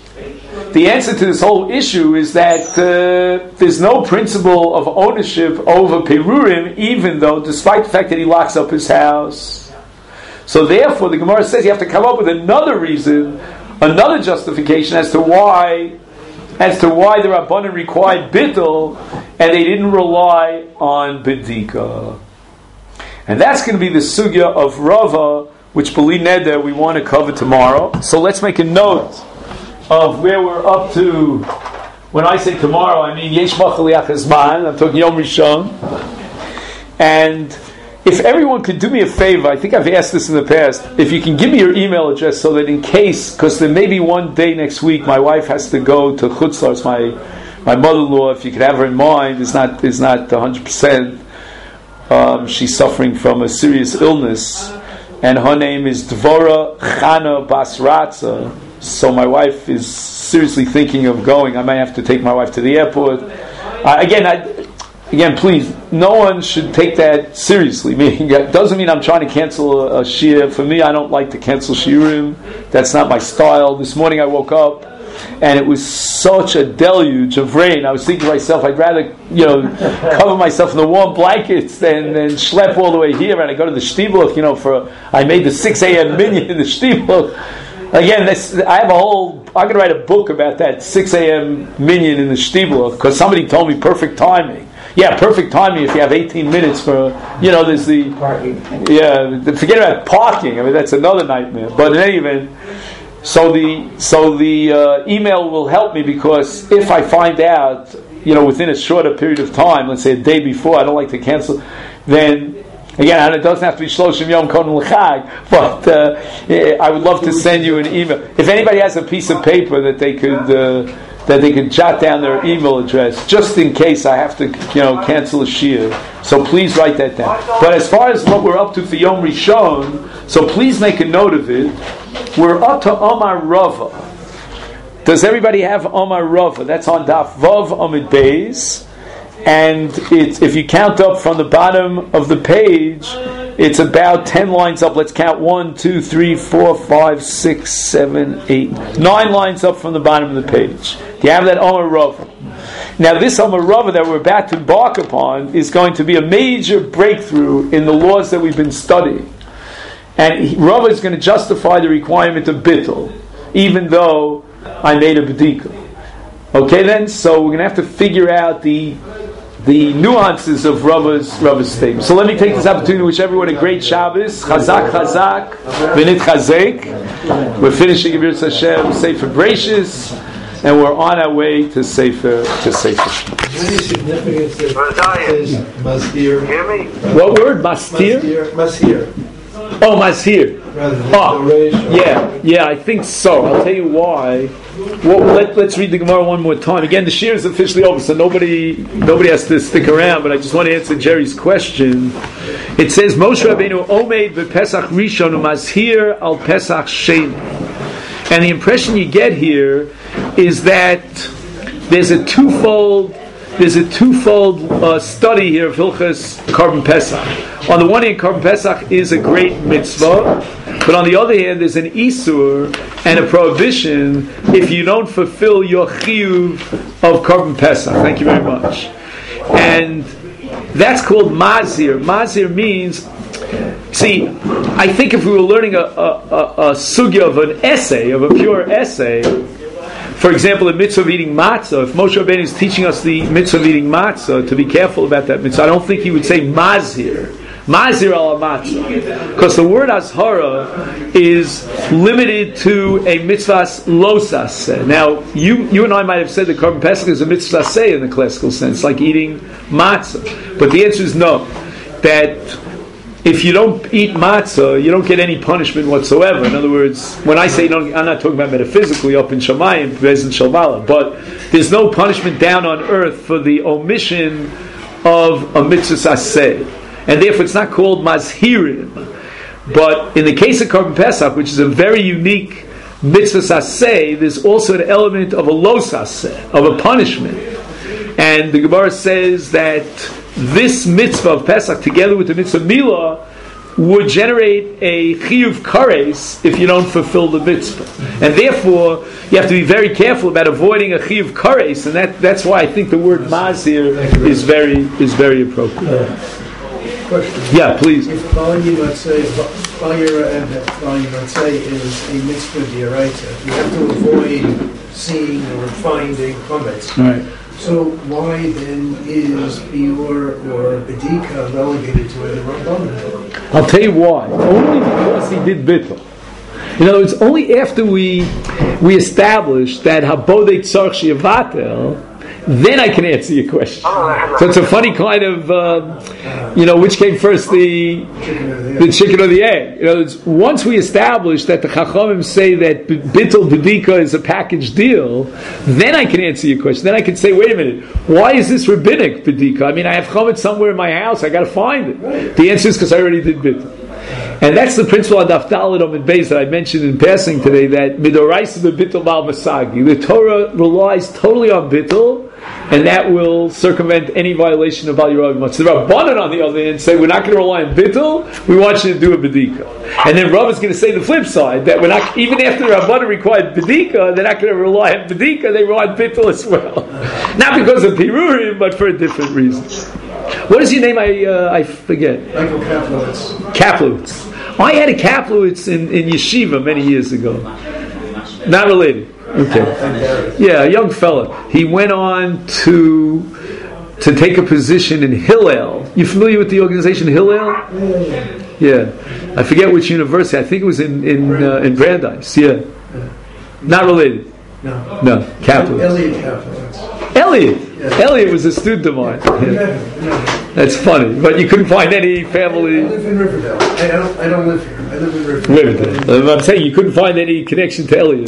the answer to this whole issue is that uh, there's no principle of ownership over Perurim, even though, despite the fact that he locks up his house. So therefore, the Gemara says you have to come up with another reason, another justification as to why, as to why the Rabbanan required bittul, and they didn't rely on bedika. And that's going to be the sugya of Rava, which B'li Neder we want to cover tomorrow. So let's make a note of where we're up to. When I say tomorrow, I mean Yesh Machal Yachazman. I'm talking Yom Rishon. And if everyone could do me a favor, I think I've asked this in the past, if you can give me your email address so that in case, because there may be one day next week my wife has to go to Chutz La'aretz, my my mother-in-law, if you could have her in mind, is not is not one hundred percent. Um, she's suffering from a serious illness, and her name is Dvora Chana Bas Ratza. So my wife is seriously thinking of going. I might have to take my wife to the airport. Uh, again, I... Again, please, no one should take that seriously. Meaning, that doesn't mean I'm trying to cancel a, a shiur. For me, I don't like to cancel shiurim. That's not my style. This morning I woke up, and it was such a deluge of rain. I was thinking to myself, I'd rather, you know, cover myself in the warm blankets than, than schlep all the way here. And I go to the shtibluch, you know, for I made the six a.m. minyan in the shtibluch. Again, this, I have a whole, I'm going to write a book about that six a.m. minyan in the shtibluch, because somebody told me perfect timing. Yeah, perfect timing if you have eighteen minutes for, you know, there's the... Parking. Yeah, forget about parking. I mean, that's another nightmare. But in any event, so the so the uh, email will help me, because if I find out, you know, within a shorter period of time, let's say a day before, I don't like to cancel, then... Again, and it doesn't have to be Shloshim Yom Kodem L'Chag, but uh, I would love to send you an email. If anybody has a piece of paper that they could... Uh, that they could jot down their email address, just in case I have to, you know, cancel a shiur. So please write that down. But as far as what we're up to for Yom Rishon, so please make a note of it. We're up to Omar Rava. Does everybody have Omar Rava? That's on Daf Vav Amid Beis. And it's, if you count up from the bottom of the page, it's about ten lines up. Let's count one, two, three, four, five, six, seven, eight, nine lines up from the bottom of the page. Do you have that Omar Rava? Now, this Omar Rava that we're about to embark upon is going to be a major breakthrough in the laws that we've been studying. And Rava is going to justify the requirement of bittul, even though I made a bedika. Okay, then, so we're going to have to figure out the the nuances of Rava's, Rava's statement. So let me take this opportunity to wish everyone a great Shabbos. Chazak, chazak, v'nit chazek. We're finishing Yevir Hashem, Sefer Bereshis, and we're on our way to Sefer to Sefer. Is there any significance that says mastir? What word? Mastir? Mastir. Mastir. Oh, Mazhir. Rather than Oh, Doresh. yeah, yeah, I think so. I'll tell you why. Well, let, let's read the Gemara one more time. Again, the shir is officially over, so nobody nobody has to stick around, but I just want to answer Jerry's question. It says, Moshe Rabbeinu Omeid v'Pesach Rishon u'Mazhir al Pesach Sheni. And the impression you get here is that there's a twofold there's a twofold uh, study here of Hilchas Korban Pesach. On the one hand, Korban Pesach is a great mitzvah, but on the other hand, there's an isur and a prohibition if you don't fulfill your chiyuv of Korban Pesach. Thank you very much. And that's called mazir. Mazir means, see, I think if we were learning a, a, a, a sugya of an essay, of a pure essay, for example, the mitzvah of eating matzah, if Moshe Rabbeinu is teaching us the mitzvah of eating matzah, to be careful about that mitzvah, I don't think he would say mazir. Mazir al matzah. Because the word azhara is limited to a mitzvahs losas. Now, you you and I might have said that Korban Pesach is a mitzvah say in the classical sense, like eating matzah. But the answer is no. That if you don't eat matzah, you don't get any punishment whatsoever. In other words, when I say don't, I'm not talking about metaphysically up in Shamayim, Bez and Shalvala, but there's no punishment down on earth for the omission of a mitzvah aseh. And therefore it's not called mazhirim. But in the case of Korban Pesach, which is a very unique mitzvah aseh, there's also an element of a los aseh, of a punishment. And the Gemara says that this mitzvah of Pesach, together with the mitzvah Milah, would generate a chiyuv kares if you don't fulfill the mitzvah. And therefore, you have to be very careful about avoiding a chiyuv kares, and that, that's why I think the word mazir is very is very appropriate. Question. Yeah, please. If Bali, let's say, Balira and Bali, let's say, is a mitzvah d'oraita, you have to avoid seeing or finding chametz. All right. So why then is biur or bedika relegated to a Rabbanan? I'll tell you why. Only because he did bittul. In other words, only after we we established that habodei tzarch she'yavatel, then I can answer your question. So it's a funny kind of, uh, you know, which came first, the the chicken or the egg? In other words, once we establish that the Chachamim say that bittul bedika is a package deal, then I can answer your question. Then I can say, wait a minute, why is this rabbinic bedika? I mean, I have chametz somewhere in my house, I got to find it. The answer is because I already did bittul. And that's the principle of Daf Daled Amud Beis that I mentioned in passing today, that midoraisa b'bittul bal masagi. The Torah relies totally on bittul, and that will circumvent any violation of Bal Yirav Mitzvah. The Rabbanan, on the other hand, say we're not going to rely on bittul, we want you to do a bedika. And then Rav is going to say the flip side, that we're not, even after the Rabbanan required bedika, they're not going to rely on bedika, they rely on bittul as well. Not because of Pirurim, but for a different reason. What is your name? I uh, I forget. Michael Kaplowitz. Kaplowitz. I had a Kaplowitz in, in Yeshiva many years ago. Not related. Okay. Yeah, a young fella. He went on to to take a position in Hillel. You familiar with the organization Hillel? Yeah. I forget which university. I think it was in in uh, in Brandeis. Yeah. Not related. No. No. Kaplowitz. Elliot Kaplowitz. Elliot. Yeah. Elliot was a student of mine. Never, Yeah. never. That's funny, but you couldn't find any I family. live in Riverdale. I don't. I don't live here. I live in Riverdale. Riverdale. I'm saying you couldn't find any connection to Elliot.